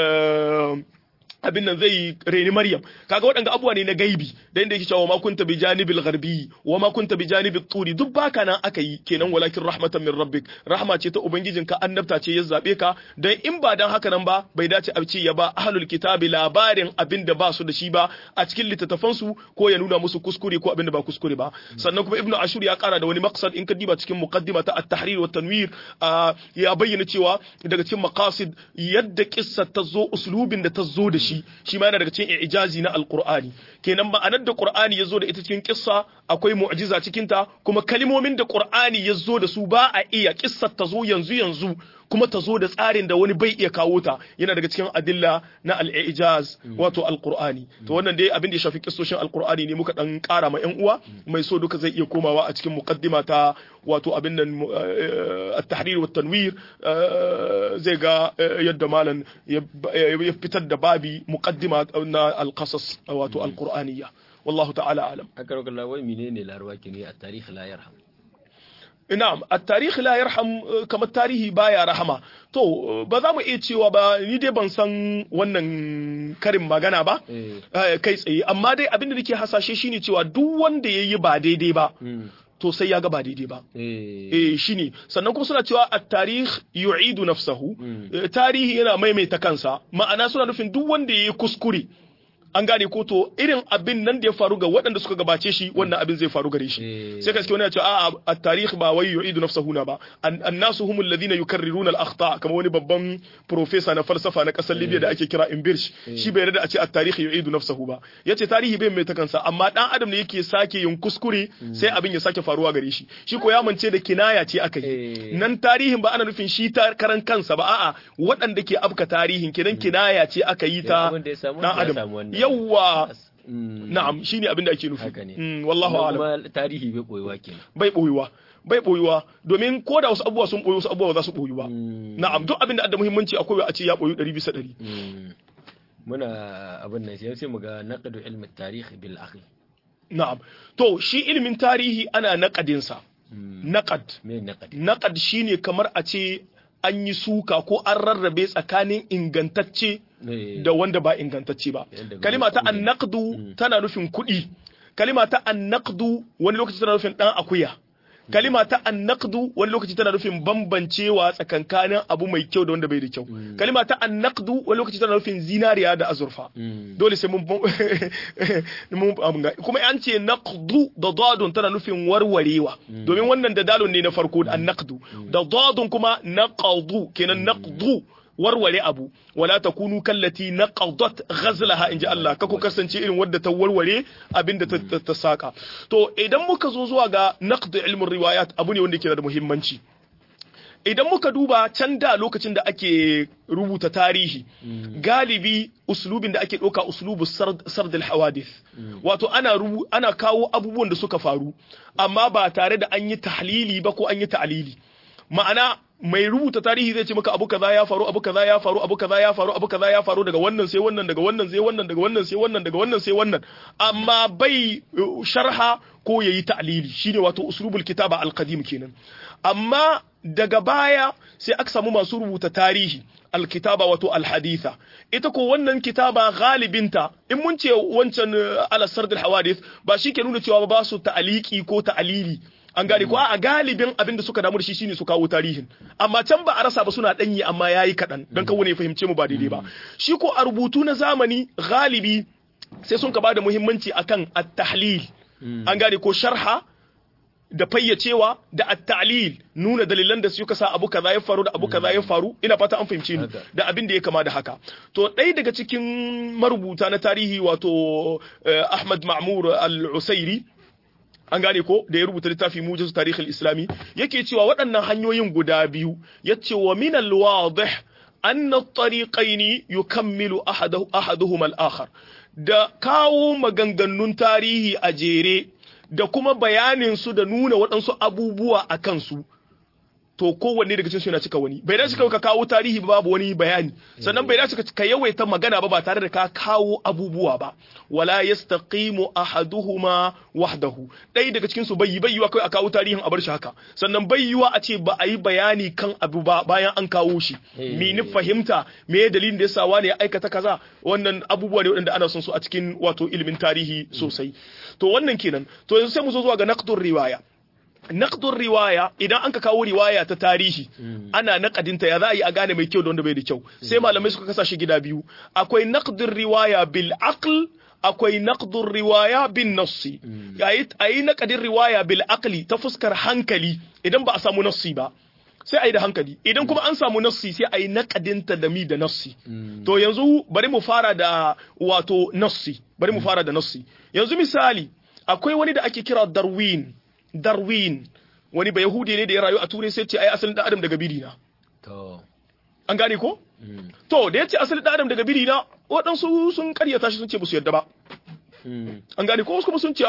abin nan zai reni Maryam kaga waɗanda abubuwa ne na gaibi da inda yake cewa ma kunta bi janibil gharbi wa ma kunta bi janibit turi duk baka nan aka yi kenan walakin rahmatan min rabbik rahma ce ta ubangijinka annabta ce ya zabe ka dan in ba dan haka nan ba bai dace a ce ya ba ahlul kitabi labarin abin da ba su da shi ba a cikin littattafan su ko ya nuna musu kuskure ko abin da ba kuskure ba sannan kuma ibnu ashur ya kara da wani maqsad in ka diba cikin muqaddima ta at-tahrir wa tanwir ya bayyana cewa daga cikin maqasid yadda kissa ta zo uslubin da ta zo da shi ma yana daga cikin ijazi na alqur'ani kenan ma'anar da qur'ani yazo da ita cikin kissa akwai mu'jiza cikin ta kuma kalmomin da qur'ani yazo da su ba a iya kissar ta zo yanzu kuma ta zo da tsarin da wani bai iya kawo ta yana daga cikin adilla na al-ijaz wato alqur'ani to wannan dai abin da ya shafi kissoshin alqur'ani ne muka dan kara ma yan uwa mai so duka zai iya komawa a cikin muqaddima ta wato abin nan at-tahrir wa tanwir zai ga yadda malan ya fitar da babi muqaddima na al-qasas wato al-qur'aniyya wallahu ta'ala alam akarokalla wai menene larwa ne at-tarikh la yarham na'am at-tarikh la yarham kamar tarihi baya rahama to ba za mu iya cewa ba ni dai ban san wannan karin magana ba kai tsaye amma dai abin da nake hasashe shine cewa duk wanda yayi ba daidai ba to sai ya ga ba daidai ba shine sannan kuma suna cewa at-tarikh yu'idu nafsahu tarihi yana maimaita kansa ma'ana suna nufin duk wanda yayi kuskure an gane ko to irin abin nan da ya faru ga waɗanda suka gabace shi wannan abin zai faru gare shi sai gaskiya wani ya ce a at-tarikh ba wai yu'idu nafsahu na ba annasu humul ladina yukarriruna al-akhta kamar wani babban professor na falsafa na kasar Libya da ake kira Imbirsh shi bai yarda a ce at-tarikh yu'idu nafsahu ba yace tarihi bai mai ta kansa amma dan adam ne yake sake yin kuskure sai abin ya sake faruwa gare shi shi ko ya mance da kinaya ce aka yi nan tarihin ba ana nufin shi ta karan kansa ba a'a waɗanda ke afka tarihin kidan kinaya ce aka yi ta dan adam yawwa na'am shine abin da ake nufi wallahu a'lam kuma tarihi bai boyewa kenan bai boyewa domin ko da wasu abubuwa sun boye wasu abubuwa za su boyu ba na'am duk abin da da muhimmanci akwai a ce ya boyu 100% muna abin nan sai mu ga naqdu ilmi tarikh bil akhi na'am to shi ilmin tarihi ana naqadin sa naqad shine kamar a ce an yi suka ko an rarrabe tsakanin ingantacce da wanda ba ingantacce ba kalima ta annaqdu tana nufin kuɗi kalima ta annaqdu wani lokaci tana nufin dan akuya kalima ta annaqdu wani lokaci tana nufin bambancewa tsakankanin abu mai kyau da wanda bai da kyau kalima ta annaqdu wani lokaci tana nufin zinariya da azurfa dole sai mun kuma an ce naqdu da dadun tana nufin warwarewa domin wannan da dalon ne na farko annaqdu da dadun kuma naqadu kenan naqdu warware abu wala takunu kallati naqadat ghazlaha inji Allah kako kasance irin wadda ta warware abinda ta saka to idan muka zo zuwa ga naqd ilmin riwayat abu ne wanda yake da muhimmanci idan muka duba can da lokacin da ake rubuta tarihi galibi uslubin da ake ɗauka uslubu sard al-hawadith wato ana kawo abubuwan da suka faru amma ba tare da an yi tahlili ba ko an yi ta'lili ma'ana mai rubuta tarihi zai ce maka abu kaza ya faru abu kaza ya faru abu kaza ya faru abu kaza ya faru daga wannan sai wannan daga wannan sai wannan daga wannan sai wannan daga wannan sai wannan amma bai sharha ko yayi ta'lili shine wato uslubul kitaba al-qadim kenan amma daga baya sai aka samu masu rubuta tarihi al-kitaba wato al-haditha ita ko wannan kitaba galibinta in mun ce wancan al-sard al-hawadith ba shi ke nuna cewa ba su ta'aliki ko ta'lili an gane ko a galibin abin da suka damu da shi shine su kawo tarihin amma can ba a rasa ba suna danyi amma yayi kadan dan kawo ne fahimce mu ba daidai ba shi ko a rubutu na zamani galibi sai sun ka bada muhimmanci akan at-tahlil an gane ko sharha da fayyacewa da at-ta'lil nuna dalilan da suka sa abu kaza ya faru da abu kaza ya faru ina fata an fahimce ni da abin da ya kama da haka to ɗaya daga cikin marubuta na tarihi wato Ahmad Ma'mur al-Usairi an gane ko da ya rubuta littafi Mujazu Tarikh al-Islami yake cewa waɗannan hanyoyin guda biyu yace wa min al-wadih anna at-tariqayn yukammilu ahaduhuma al-akhar da kawo maganganun tarihi a jere da kuma bayanin su da nuna waɗansu abubuwa a kansu to kowanne daga cikin su yana cika wani bai dace ka kawo tarihi babu wani bayani sannan bai dace ka yawaita magana ba tare da ka kawo abubuwa ba wala yastaqimu ahaduhuma wahdahu dai daga cikin su bai yiwa kai a kawo tarihin a bar shi haka sannan bai yiwa a ce ba a yi bayani kan abu ba bayan an kawo shi me ni fahimta me dalilin da yasa wani ya aikata kaza wannan abubuwa ne wanda ana son su a cikin wato ilimin tarihi sosai to wannan kenan to yanzu sai mu zo zuwa ga naqdur riwaya naqdur riwaya idan an ka kawo riwaya ta tarihi ana naqadinta ya za a yi a gane mai kyau da wanda bai da kyau sai malamai suka kasa shi gida biyu akwai naqdur riwaya bil aql akwai naqdur riwaya bin nassi ayi naqadin riwaya bil aqli ta fuskar hankali idan ba a samu nassi ba sai ayi da hankali idan kuma an samu nassi sai ayi naqadinta da mi da nassi to yanzu bari mu fara da wato nassi bari mu fara da nassi yanzu misali akwai wani da ake kira Darwin wani ba Yahudi ne da ya rayu a Turai sai ce ai asalin dan Adam daga biri na. To an gane ko? To da yace asalin dan Adam daga biri na waɗansu sun karyata shi sun ce ba su yarda ba. An gane ko kuma sun ce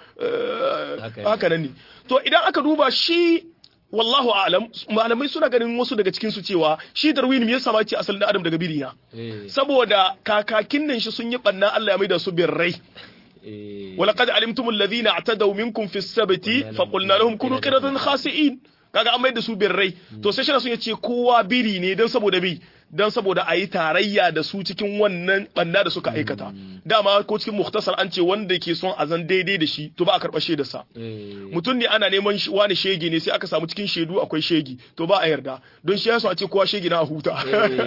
haka nan ne. To idan aka duba shi wallahu a'lam malamai suna ganin wasu daga cikin su cewa shi Darwin me yasa ma ce asalin dan Adam daga biri na? Saboda kakakin nan shi sun yi banna Allah ya maida su birrai. ولقد علمتم الذين اعتدوا منكم في السبت فقلنا لهم كونوا قردة خاسئين kaga an mai da su birrai to sai shina sun yace kowa biri ne dan saboda ayi tarayya da su cikin wannan banna da suka aikata dama ko cikin mukhtasar an ce wanda ke son azan daidai da shi to ba a karba shaidar sa mutum ne ana neman wani shege ne sai aka samu cikin shaidu akwai shege to ba a yarda don shi ya so a ce kowa shege na a huta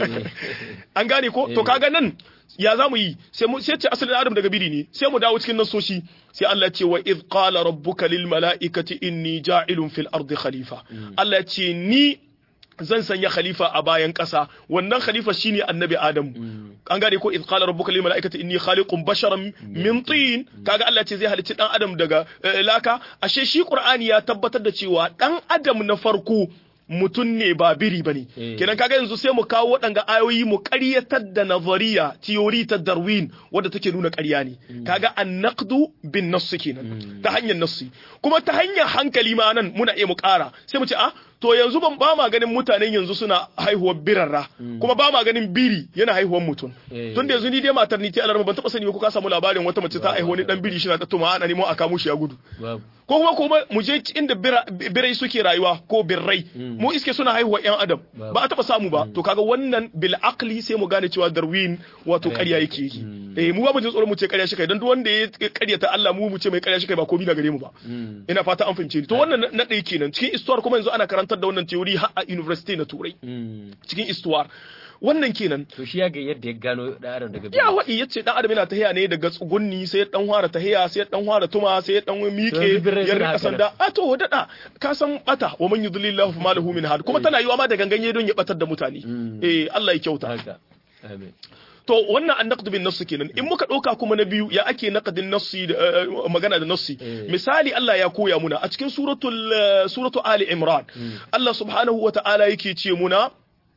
an gane ko to kaga nan ya zamu yi sai ce asalin adam daga biri ne sai mu dawo cikin nasoshi sai Allah ce wa idh qala rabbuka lil mala'ikati inni ja'ilun fil ardi khalifa Allah ce ni zan sanya khalifa a bayan ƙasa wannan khalifa shine annabi Adamu an gane ko idh qala rabbuka lil mala'ikati inni khaliqun basharan min tin kaga Allah ce zai halicci dan adam daga laka ashe shi Qur'ani ya tabbatar da cewa dan adam na farko mutum ne ba biri bane kenan kaga yanzu sai mu kawo waɗanga ayoyi mu ƙaryatar da nazariya theory ta Darwin wadda take nuna ƙarya ne kaga an-naqdu bin nass kenan ta hanyar nassi kuma ta hanyar hankali ma nan muna iya mu ƙara sai mu ce to yanzu ba ma ganin mutanen yanzu suna haihuwar birarra kuma ba ma ganin biri yana haihuwar mutum tun da yanzu ni dai matar ni ta alarma ban taba sani ba ko ka samu labarin wata mace ta haihuwa ni dan biri shi na tattuma ana nemo a kamo shi ya gudu ko kuma mu je inda birai suke rayuwa ko birrai mu iske suna haihuwa yan adam ba a taba samu ba to kaga wannan bil aqli sai mu gane cewa Darwin wato ƙarya yake yi mu ba mu ji tsoro mu ce ƙarya shi kai dan duk wanda ya ƙaryata Allah mu ce mai ƙarya shi kai ba komai na gare mu ba ina fata an fahimce ni to wannan na ɗaya kenan cikin histoire kuma yanzu ana karantar da wannan theory har a university na turai cikin histoire wannan kenan to shi ya ga yadda ya gano dan adam daga ya wadi yace dan adam yana tahiya ne daga tsugunni sai dan fara tahiya sai dan fara tuma sai dan miƙe ya rika sanda to dada ka san bata wa man yudlillahu fa malahu min had kuma tana yiwa ma da ganganye don ya batar da mutane Allah ya kyauta amin to wannan an naqdu bin nass kenan in muka dauka kuma na biyu ya ake naqdin nassi magana da nassi misali Allah ya koya muna a cikin suratu Ali Imran Allah subhanahu wa ta'ala yake ce muna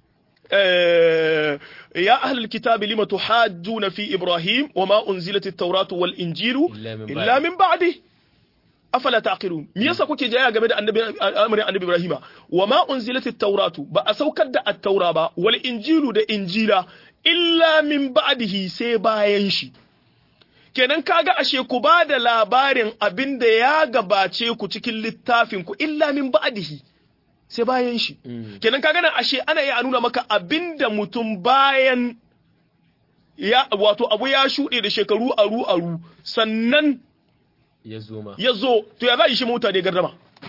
يا أهل الكتاب لم تحاجون في إبراهيم وما أنزلت التوراة والإنجيل إلا من بعده أفلا تعقلون ميسا كوكي جايا قبل النبي إبراهيم وما أنزلت التوراة بأسوكد التوراة والإنجيل ده إنجيلا illa min ba'dihi sai bayan shi kenan kaga ashe ku ba da labarin abinda ya gabace ku cikin littafin ku illa min ba'dihi sai bayan shi kenan kaga nan ashe ana iya nuna maka abinda mutum bayan ya wato abu ya shuɗe da shekaru aru sannan ya zo to ya za yi shi mutane gardama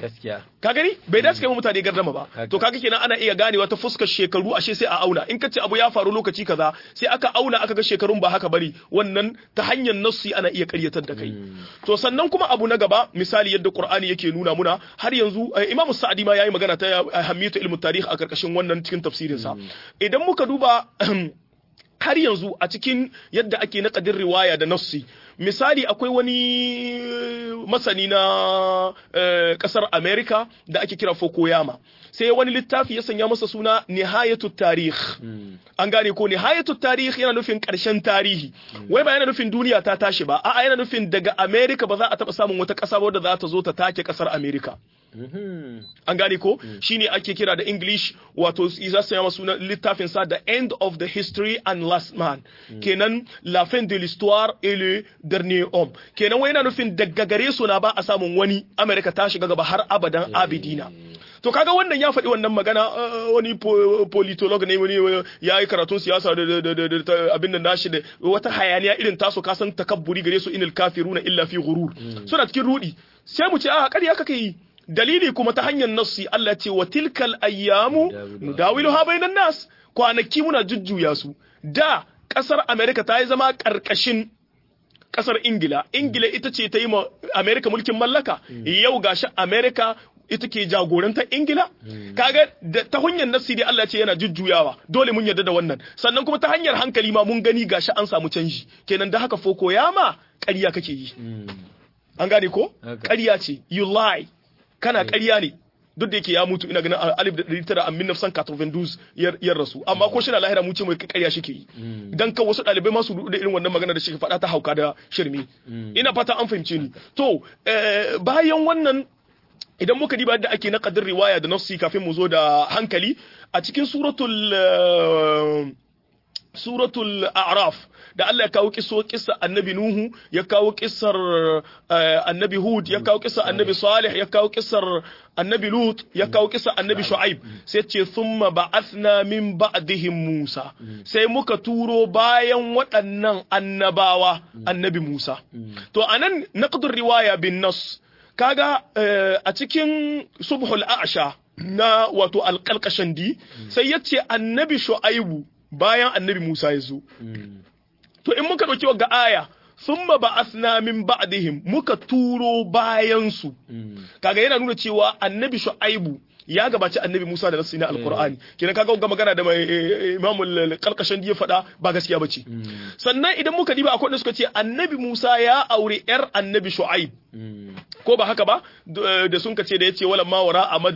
gaskiya ka gani bai dace kai mutane gardama ba to kaga kenan ana iya ganewa ta fuskar shekaru ashe sai a auna in kace abu ya faru lokaci kaza sai aka auna aka ga shekarun ba haka bari wannan ta hanyar nassi ana iya ƙaryatar da kai to sannan kuma abu na gaba misali yadda Qur'ani yake nuna muna har yanzu Imam Sa'di ma yayi magana ta ahammiyatu ilmu tarikh a karkashin wannan cikin tafsirin sa idan muka duba har yanzu a cikin yadda ake naƙadin riwaya da nassi misali akwai wani masani na kasar America da ake kira Fukuyama sai wani littafi ya sanya masa suna Nihayatu Tarikh an gane ko Nihayatu Tarikh yana nufin ƙarshen tarihi wai ba yana nufin duniya ta tashi ba a'a yana nufin daga America ba za a taɓa samun wata ƙasa wadda za ta zo ta take ƙasar America an gane ko shine ake kira da English wato za su yama sunan littafin sa the end of the history and last man kenan la fin de l'histoire et le dernier homme kenan wai yana nufin daga gare su na ba a samun wani America ta shiga gaba har abadan abidina to kaga wannan ya faɗi wannan magana wani politolog ne wani ya yi karatun siyasa da abin da nashi da wata hayaniya irin taso kasan takabburi gare su inil kafiruna illa fi ghurur suna cikin rudi sai mu ce a ƙarya kake yi dalili kuma ta hanyar nassi Allah ce wa tilkal ayyamu nudawiluha bainan nas kwanaki muna jujjuya su da kasar America ta yi zama karkashin kasar Ingila ita ce ta yi ma America mulkin mallaka yau gashi America ita ke jagorantar Ingila kaga ta hanyar nassi dai Allah ce yana jujjuyawa dole mun yarda da wannan sannan kuma ta hanyar hankali ma mun gani gashi an samu canji kenan da haka Fukuyama ƙarya kake yi an gane ko ƙarya ce you lie kana ƙarya ne duk da yake ya mutu ina ganin 1992 ya rasu amma ko shi na lahira mu ce mai ƙarya shike yi dan kan wasu ɗalibai masu da irin wannan magana da shi faɗa ta hauka da shirme ina fata an fahimce ni to bayan wannan idan muka diba da ake naƙadin riwaya da nafsi kafin mu zo da hankali a cikin suratul a'raf da Allah ya kawo kissa annabi Nuhu ya kawo kissar annabi Hud ya kawo kissar annabi Salih ya kawo kissar annabi Lut ya kawo kissar annabi Shu'aib sai ce thumma ba'athna min ba'dihim Musa sai muka turo bayan waɗannan annabawa annabi Musa to anan naqdur riwaya bin nas kaga a cikin subhul a'sha na wato alqalqashandi sai yace annabi Shu'aibu bayan annabi Musa ya zo to in muka dauki ga aya thumma ba'athna min ba'dihim muka turo bayan su kaga yana nuna cewa annabi Shu'aibu ya gabaci annabi Musa da nasu na alqur'ani kina kaga ga magana da Imam al-Qalqashandi ya faɗa ba gaskiya bace sannan idan muka diba akwai wanda suka ce annabi Musa ya aure yar annabi Shu'aib ko ba haka ba da sun kace da yace wala ma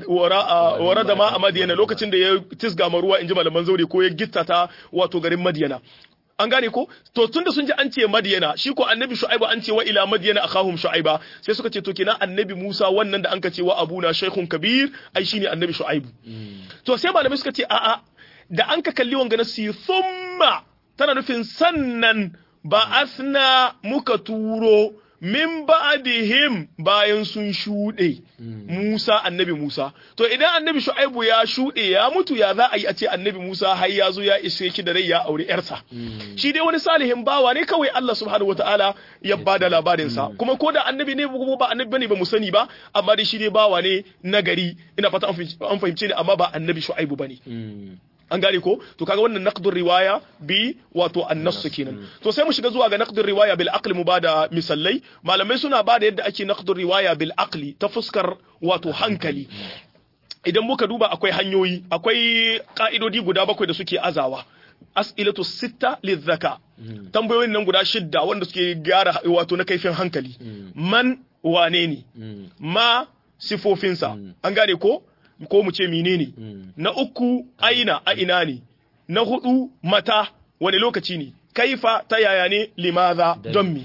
wara da ma a Madiyana lokacin da ya tisga ruwa inji malaman zaure ko ya gittata wato garin Madiyana an gane ko to tunda sun ji an ce Madiyana shi ko annabi Shu'aibu an ce wa ila Madiyana akhahum Shu'aiba sai suka ce to kina annabi Musa wannan da anka ce wa abuna shaykhun kabir ai shine annabi Shu'aibu to sai malamai suka ce a'a da anka kalli wanga nasi thumma tana nufin sannan ba'athna muka turo min ba'dihim bayan sun shuɗe Musa annabi Musa to idan annabi Shu'aibu ya shuɗe ya mutu ya za a yi a ce annabi Musa har ya zo ya ishe ki da rai ya aure yarsa shi dai wani salihin bawa ne kawai Allah subhanahu wataala ya bada labarin sa kuma ko da annabi ne ba annabi bane ba mu sani ba amma dai shi dai bawa ne nagari ina fata an fahimce ni amma ba annabi Shu'aibu bane an gane ko to kaga wannan naqdur riwaya bi wato an-nass kenan to sai mu shiga zuwa ga naqdur riwaya bil aqli mu bada misallai malamai suna bada yadda ake naqdur riwaya bil aqli ta fuskar wato hankali idan muka duba akwai hanyoyi akwai ka'idodi guda 7 da suke azawa as'ilatu sitta lidhaka tambayoyin nan guda 6 wanda suke gyara wato na kaifin hankali man wane ne ma sifofinsa an gane ko mu ce menene na 3 aina a ina ne na 4 mata wani lokaci ne kaifa ta yaya ne limaza don mi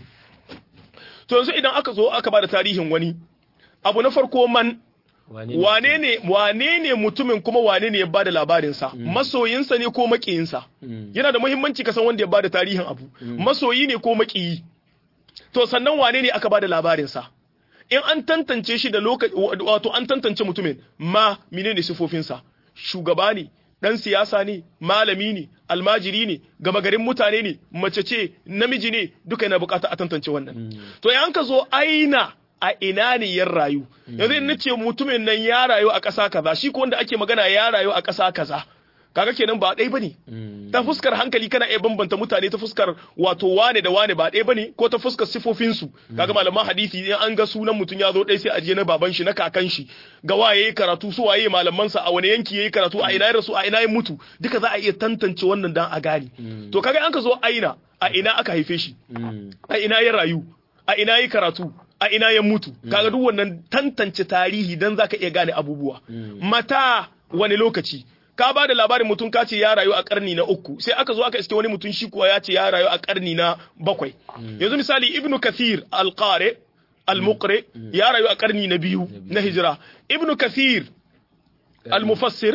to yanzu idan aka zo aka bada tarihin wani abu na farko man wane ne mutumin kuma wane ne ya bada labarin sa masoyinsa ne ko makiyinsa yana da muhimmanci ka san wanda ya bada tarihin abu masoyi ne ko makiyi to sannan wane ne aka bada labarin sa in an tantance shi da lokaci wato an tantance mutumin ma menene sifofinsa shugaba ne dan siyasa ne malami ne almajiri ne gama garin mutane ne mace ce namiji ne duka yana bukata a tantance wannan to in ka zo aina a ina ne ya rayu yanzu in nace mutumin nan ya rayu a ƙasa kaza shi ko wanda ake magana ya rayu a ƙasa kaza kaga kenan ba ɗaya bane ta fuskar hankali kana iya bambanta mutane ta fuskar wato wane da wane ba ɗaya bane ko ta fuskar sifofin su kaga malaman hadisi in an ga sunan mutum ya zo ɗaya sai a je na baban shi na kakan shi ga waye yayi karatu su waye malaman sa a wani yanki yayi karatu a ina ya rasu a ina ya mutu duka za a iya tantance wannan dan a gane to kaga an ka zo aina a ina aka haife shi a ina ya rayu a ina yayi karatu a ina ya mutu kaga duk wannan tantance tarihi dan zaka iya gane abubuwa mata wani lokaci ka ba da labarin mutum ka ce ya rayu a karni na 3 sai aka zo aka iske wani mutum shi kuwa ya ce ya rayu a karni na 7 yanzu misali ibnu kathir al-qari al-muqri ya rayu a karni na 2 na hijira ibnu kathir al-mufassir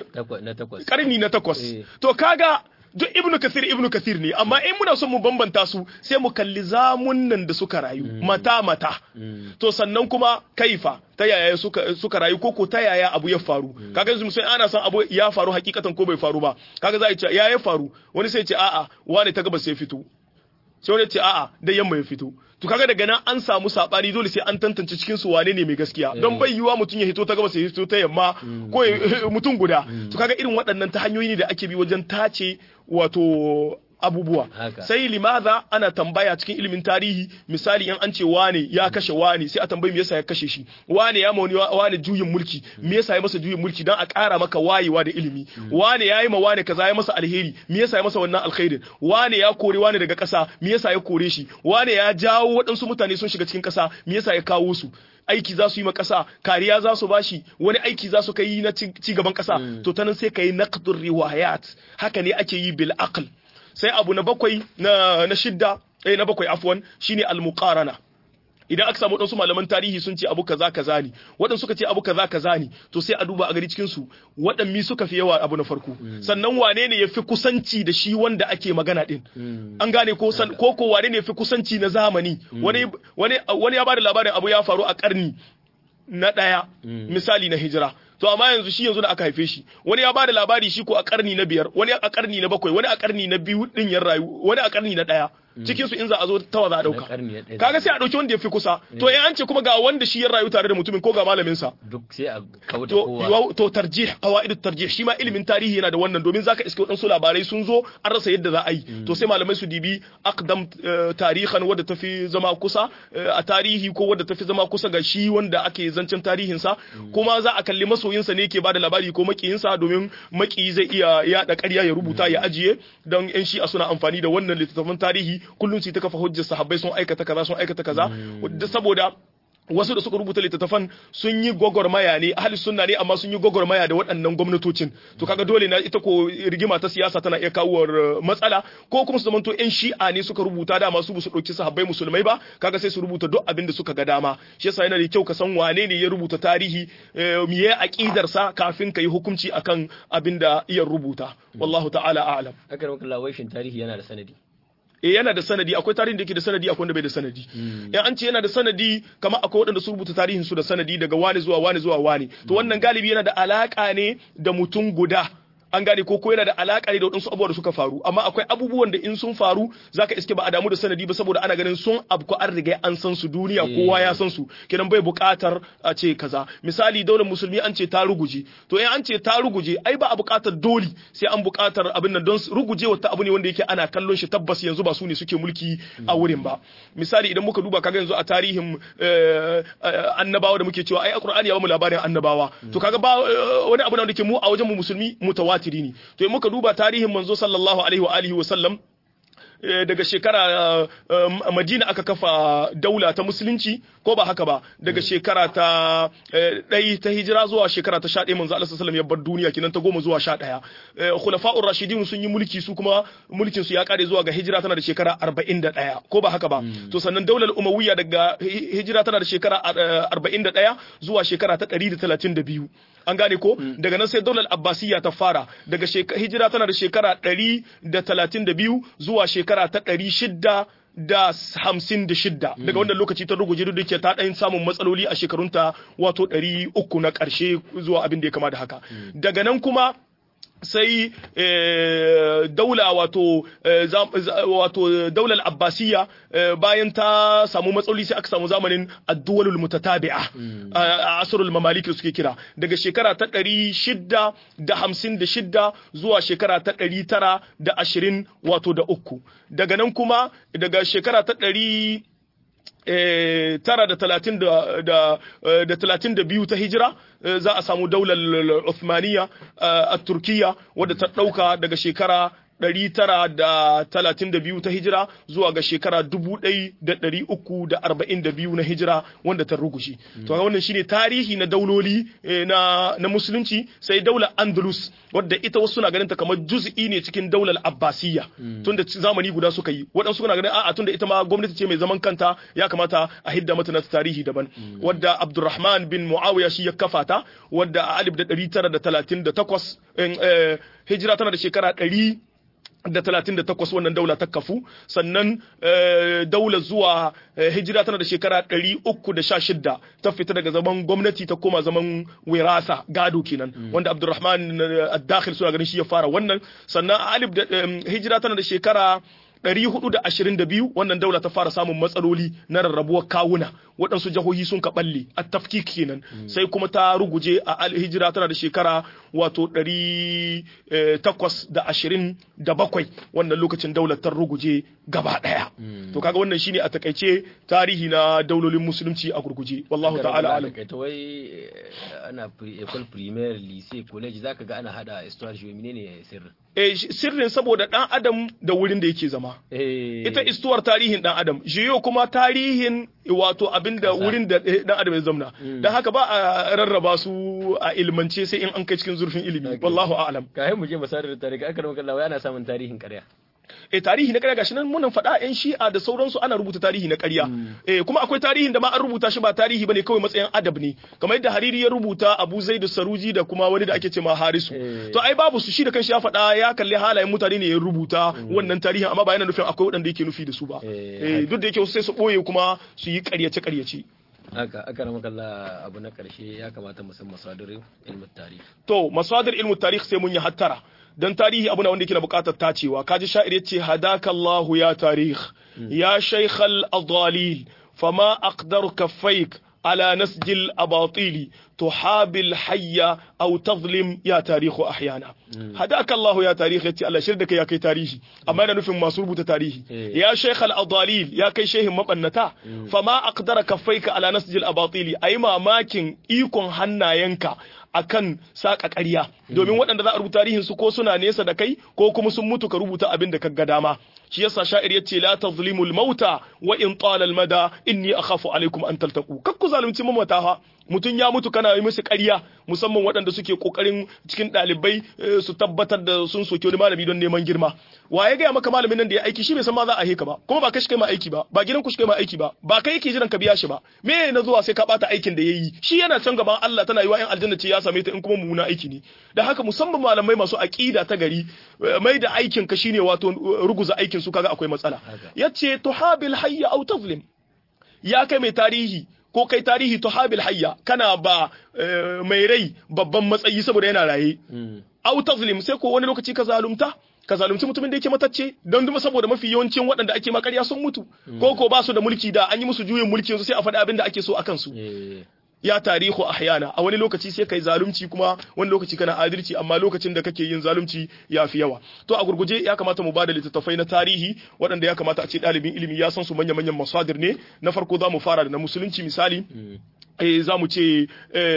karni na 8 to kaga duk ibnu kathir ne amma in muna son mu bambanta su sai mu kalli zamunnan da suka rayu mata to sannan kuma kaifa ta yaya suka rayu koko ta yaya abu ya faru kaga yanzu sai ana son abu ya faru hakikatan ko bai faru ba kaga za a ce ya faru wani sai ya ce a'a wani ta gaba sai fito sai wani ya ce a'a da yamma ya fito to kaga daga nan an samu sabani dole sai an tantance cikin su wane ne mai gaskiya don bai yiwa mutum ya hito ta gaba sai ya hito ta yamma ko mutum guda to kaga irin waɗannan ta hanyoyi ne da ake bi wajen tace wato abubuwa sai limadha ana tambaya cikin ilimin tarihi misali in an ce wane ya kashe wane sai a tambayi me yasa ya kashe shi wane ya mauni wane juyin mulki me yasa ya masa juyin mulki dan a ƙara maka wayewa da ilimi wane yayi ma wane kaza ya masa alheri me yasa ya masa wannan alkhairin wane ya kore wane daga ƙasa me yasa ya kore shi wane ya jawo waɗansu mutane sun shiga cikin ƙasa me yasa ya kawo su aiki za su yi ma ƙasa kariya za su bashi wani aiki za su kai na ci gaban ƙasa to ta nan sai ka yi naqdur riwayat haka ne ake yi bil aql sai abu na bakwai na shidda na bakwai afwan shine al-muqarana idan aka samu wadansu malaman tarihi sun ce abu kaza kaza ne wadansu suka ce abu kaza kaza ne to sai a duba a gari cikin su wadanni suka fi yawa abu na farko sannan wane ne yafi kusanci da shi wanda ake magana din an gane ko wane ne yafi kusanci na zamani wani ya bada labarin abu ya faru a karni na ɗaya misali na hijira to amma yanzu shi yanzu da aka haife shi wani ya bada labari shi ko a karni na 5 wani a karni na 7 wani a karni na 2 din ya rayu wani a karni na 1 cikin su in za a zo tawa za a dauka kaga sai a dauki wanda ya fi kusa to in an ce kuma ga wanda shi ya rayu tare da mutumin ko ga malamin sa duk sai a kauta kowa to tarjih qawaid tarjih shi ma ilimin tarihi yana da wannan domin zaka iske wadansu labarai sun zo an rasa yadda za a yi to sai malamai su dibi aqdam tarihan wadda tafi zama kusa a tarihi ko wadda tafi zama kusa ga shi wanda ake zancen tarihin sa kuma za a kalli masoyin sa ne yake bada labari ko makiyin sa domin maki zai iya yada ƙarya ya rubuta ya ajiye don yan shi a suna amfani da wannan littattafan tarihi kullum su ta kafa hujjar sahabbai sun aikata kaza saboda wasu da suka rubuta littattafan sun yi gwagwarmaya ne ahli sunna ne amma sun yi gwagwarmaya da waɗannan gwamnatocin to kaga dole na ita ko rigima ta siyasa tana iya kawo matsala ko kuma su zamanto yan shi'a ne suka rubuta dama su su dauki sahabbai musulmai ba kaga sai su rubuta duk abin da suka ga dama shi yasa yana da kyau ka san wane ne ya rubuta tarihi miye aqidar sa kafin ka yi hukunci akan abin da ya rubuta wallahu ta'ala a'lam haka ne wallahi shin tarihi yana da sanadi yana da sanadi akwai tarihin da yake da sanadi akwai wanda bai da sanadi in an ce yana da sanadi kamar akwai waɗanda su rubuta tarihin su da sanadi daga wani zuwa wani to wannan galibi yana da alaka ne da mutum guda an gane ko yana da alaka ne da waɗansu abubuwa da suka faru amma akwai abubuwan da in sun faru zaka iske ba a damu da sanadi ba saboda ana ganin sun abku an riga an san su duniya kowa ya san su kenan bai buƙatar a ce kaza misali daular musulmi an ce ta ruguje to in an ce ta ruguje ai ba a buƙatar dole sai an buƙatar abin nan don ruguje wata abu ne wanda yake ana kallon shi tabbas yanzu ba su ne suke mulki a wurin ba misali idan muka duba kaga yanzu a tarihin annabawa da muke cewa ai alqur'ani ya ba mu labarin annabawa to kaga ba wani abu da ke mu a wajen mu musulmi mutawatiri ne to in muka duba tarihin manzo sallallahu alaihi wa alihi wa sallam daga shekara Madina aka kafa daula ta musulunci ko ba haka ba daga shekara ta ɗaya ta hijira zuwa shekara ta 11 manzo Allah sallallahu alaihi wasallam ya bar duniya kinan ta 10 zuwa 11 khulafa'ur rashidin sun yi mulki su kuma mulkin su ya kare zuwa ga hijira tana da shekara 41 ko ba haka ba to sannan daular umawiyya daga hijira tana da shekara 41 zuwa shekara ta 132 an gane ko daga nan sai daular abbasiyya ta fara daga hijira tana da shekara 132 zuwa shekara ta 656 daga wannan lokaci ta ruguje duk da ta ɗayin samun matsaloli a shekarunta wato 300 na ƙarshe zuwa abin da ya kama da haka daga nan kuma sai daula wato daular abbasiyya bayan ta samu matsaloli sai aka samu zamanin ad-duwalul mutatabi'a a asrul mamalik suke kira daga shekara ta 656 zuwa shekara ta 920 wato da uku daga nan kuma daga shekara ta 932 ta hijira za a samu daular Uthmaniyya a Turkiya wadda ta ɗauka daga shekara 932 ta hijira zuwa ga shekara 1342 na hijira wanda ta rugushi. To wannan shine tarihi na dauloli na musulunci. Sai daular Andalus wadda ita wasu suna ganin ta kamar juz'i ne cikin daular Abbasiyya tunda zamani guda suka yi. Waɗansu suna ganin a'a tunda ita ma gwamnati ce mai zaman kanta ya kamata a hidda mata na tarihi daban. Wadda Abdurrahman bin Muawiya shi ya kafa ta wadda a 1938 hijira tana da shekara 138 wannan daula ta kafu. Sannan daula zuwa hijira tana da shekara 316 ta fita daga zaman gwamnati ta koma zaman wirasa gado kenan wanda Abdurrahman ad-Dakhil suna ganin shi ya fara wannan. Sannan a hijira tana da shekara 422 wannan daula ta fara samun matsaloli na rarrabuwar kawuna waɗansu jahohi sun ka balle a tafkik kenan sai kuma ta ruguje a alhijira tana da shekara wato 827 wannan lokacin daular ta ruguje gaba daya to kaga wannan shine a takaice tarihi na daulolin musulunci a gurguje wallahu ta'ala alam. To wai ana école primaire lycée college zaka ga ana hada histoire shi menene sirrin? Sirrin saboda dan adam da wurin da yake zama ita istuwar tarihin dan adam jiyo kuma tarihin wato abinda wurin da dan adam ya zamna dan haka ba a rarraba su a ilmance sai in an kai cikin zurfin ilimi wallahu a'lam. Kai mu je masadar tarihi aka rawa kallawa yana samun tarihin ƙarya. Tarihi na ƙarya gashi nan munan faɗa ƴan shi'a da sauransu ana rubuta tarihi na ƙarya kuma akwai tarihin da ma an rubuta shi ba tarihi bane kawai matsayin adab ne kamar yadda Hariri ya rubuta Abu Zaid Saruji da kuma wani da ake ce ma Harisu to ai babu su shi da kanshi ya faɗa ya kalli halayen mutane ne ya rubuta wannan tarihin amma ba yana nufin akwai waɗanda yake nufi da su ba duk da yake wasu sai su ɓoye kuma su yi ƙaryace haka aka rama kalla abu na ƙarshe ya kamata mu san masadirin ilmin tarihi. To masadir ilmin tarihi sai mun yi hattara dan tarihi abu na wanda yake na buƙatar tacewa kaji sha'ir yace hadakallahu ya tarikh ya shaykhal adalil fama aqdaru kaffayk على نسج الأباطيل تحابل حيا أو تظلم يا تاريخ أحيانا هداك الله يا تاريخ يتي الله شردك يا كي تاريخي أما أنا نفهم ما سربت تاريخي يا شيخ الأضاليل يا كي شيخ مبنتا فما أقدر كفيك على نسج الأباطيل أي ما ماكن إيكون حنا ينكا akan saka ƙarya domin waɗanda za a rubuta tarihin su ko suna nesa da kai ko kuma sun mutu ka rubuta abin da ka ga dama shi yasa sha'ir yace la tazlimul mauta wa in tala al mada inni akhafu alaikum an taltaqu kakku zalunci mamata fa mutun ya mutu kana yi musu ƙarya musamman waɗanda suke kokarin cikin ɗalibai su tabbatar da sun soke wani malami don neman girma waye ga maka malamin nan da ya aiki shi bai san ma za a heka ba kuma ba kai shi kai ma aiki ba ba gidan ku shi kai ma aiki ba ba kai yake jiran ka biya shi ba me na zuwa sai ka bata aikin da yayi shi yana can gaban Allah tana yi wa in aljanna ce ya same ta in kuma mumuna aiki ne da haka musamman malamai masu aqida ta gari mai da aikin ka shine wato ruguza aikin su kaga akwai matsala yace tuhabil hayya aw tazlim ya kai mai tarihi ko kai tarihi tuhabil hayya kana ba mai rai babban matsayi saboda yana raye aw tazlim sai ko wani lokaci ka zalunci mutumin da yake matacce don duma saboda mafi yawancin waɗanda ake makarya sun mutu ko ba su da mulki da an yi musu juyin mulki yanzu sai a faɗi abin da ake so akan su ya tarihu ahyana a wani lokaci sai kai zalunci kuma wani lokaci kana adalci amma lokacin da kake yin zalunci ya fi yawa to a gurguje ya kamata mu bada littattafai na tarihi waɗanda ya kamata a ce ɗalibin ilimi ya san su manya-manyan masadir ne na farko za mu fara da na musulunci misali za mu ce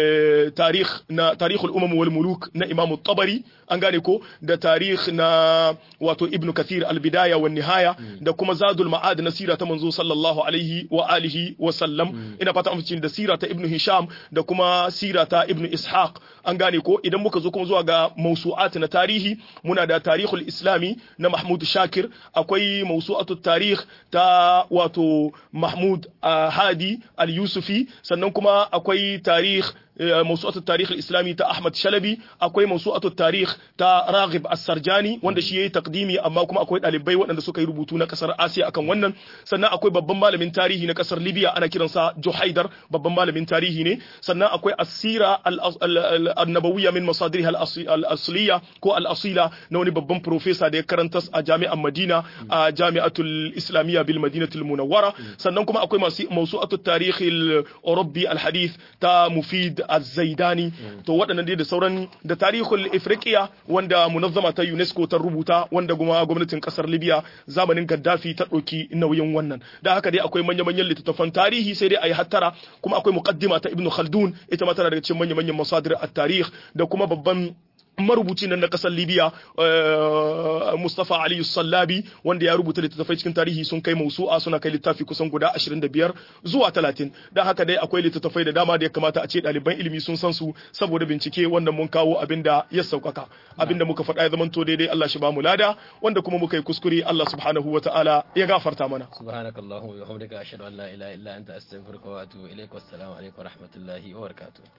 tarihul umam wal muluk na Imam Tabari an gane ko da tarih na wato Ibn Kathir al-Bidaya wa Nihaya da kuma Zadul Ma'ad na sira ta manzo sallallahu alaihi wa alihi wa sallam ina fata an da sira ta Ibn Hisham da kuma sira ta Ibn Ishaq an gane ko idan muka zo kuma zuwa ga mawsu'at na tarihi muna da tarihul islami na Mahmud Shakir akwai mawsu'atut tarikh ta wato Mahmud Hadi al-Yusufi sannan kuma akwai tarih mawsu'atut tarikh al-islami ta Ahmad Shalabi akwai mawsu'atut tarikh ta Raghib As-Sarjani wanda shi yayi taqdimi amma kuma akwai dalibai waɗanda suka yi rubutu na kasar Asiya akan wannan sannan akwai babban malamin tarihi na kasar Libya ana kiransa Juhaidar babban malamin tarihi ne sannan akwai As-Sira an-Nabawiyya min masadiriha al-asliya ko al-asila na wani babban professor da ya karanta a jami'an Madina a Jami'atul Islamiyya bil Madinatul Munawwara sannan kuma akwai mawsu'atut tarikh al-Urabbi al-hadith ta Mufid Az-Zaidani to waɗannan dai da sauran da tarihul Ifriqiya wanda munazzama ta UNESCO ta rubuta wanda kuma gwamnatin kasar Libya zamanin Gaddafi ta ɗauki nauyin wannan da haka dai akwai manya-manyan littattafan tarihi sai dai ayi hattara kuma akwai muqaddima ta Ibn Khaldun ita ma tana daga cikin manya-manyan masadir at-tarikh da kuma babban marubuci nan na kasar Libya Mustafa Ali Sallabi wanda ya rubuta littattafai cikin tarihi sun kai mausu'a suna kai littafi kusan guda 25 zuwa 30 dan haka dai akwai littattafai da dama da ya kamata a ce ɗaliban ilimi sun san su saboda bincike wanda mun kawo abinda ya saukaka abinda muka faɗa ya zamanto daidai Allah shi ba mu lada wanda kuma muka yi kuskure Allah subhanahu wataala ya gafarta mana subhanakallahumma wa bihamdika ashhadu an la ilaha illa anta astaghfiruka wa atubu ilaik wassalamu alaikum wa rahmatullahi wa barakatuh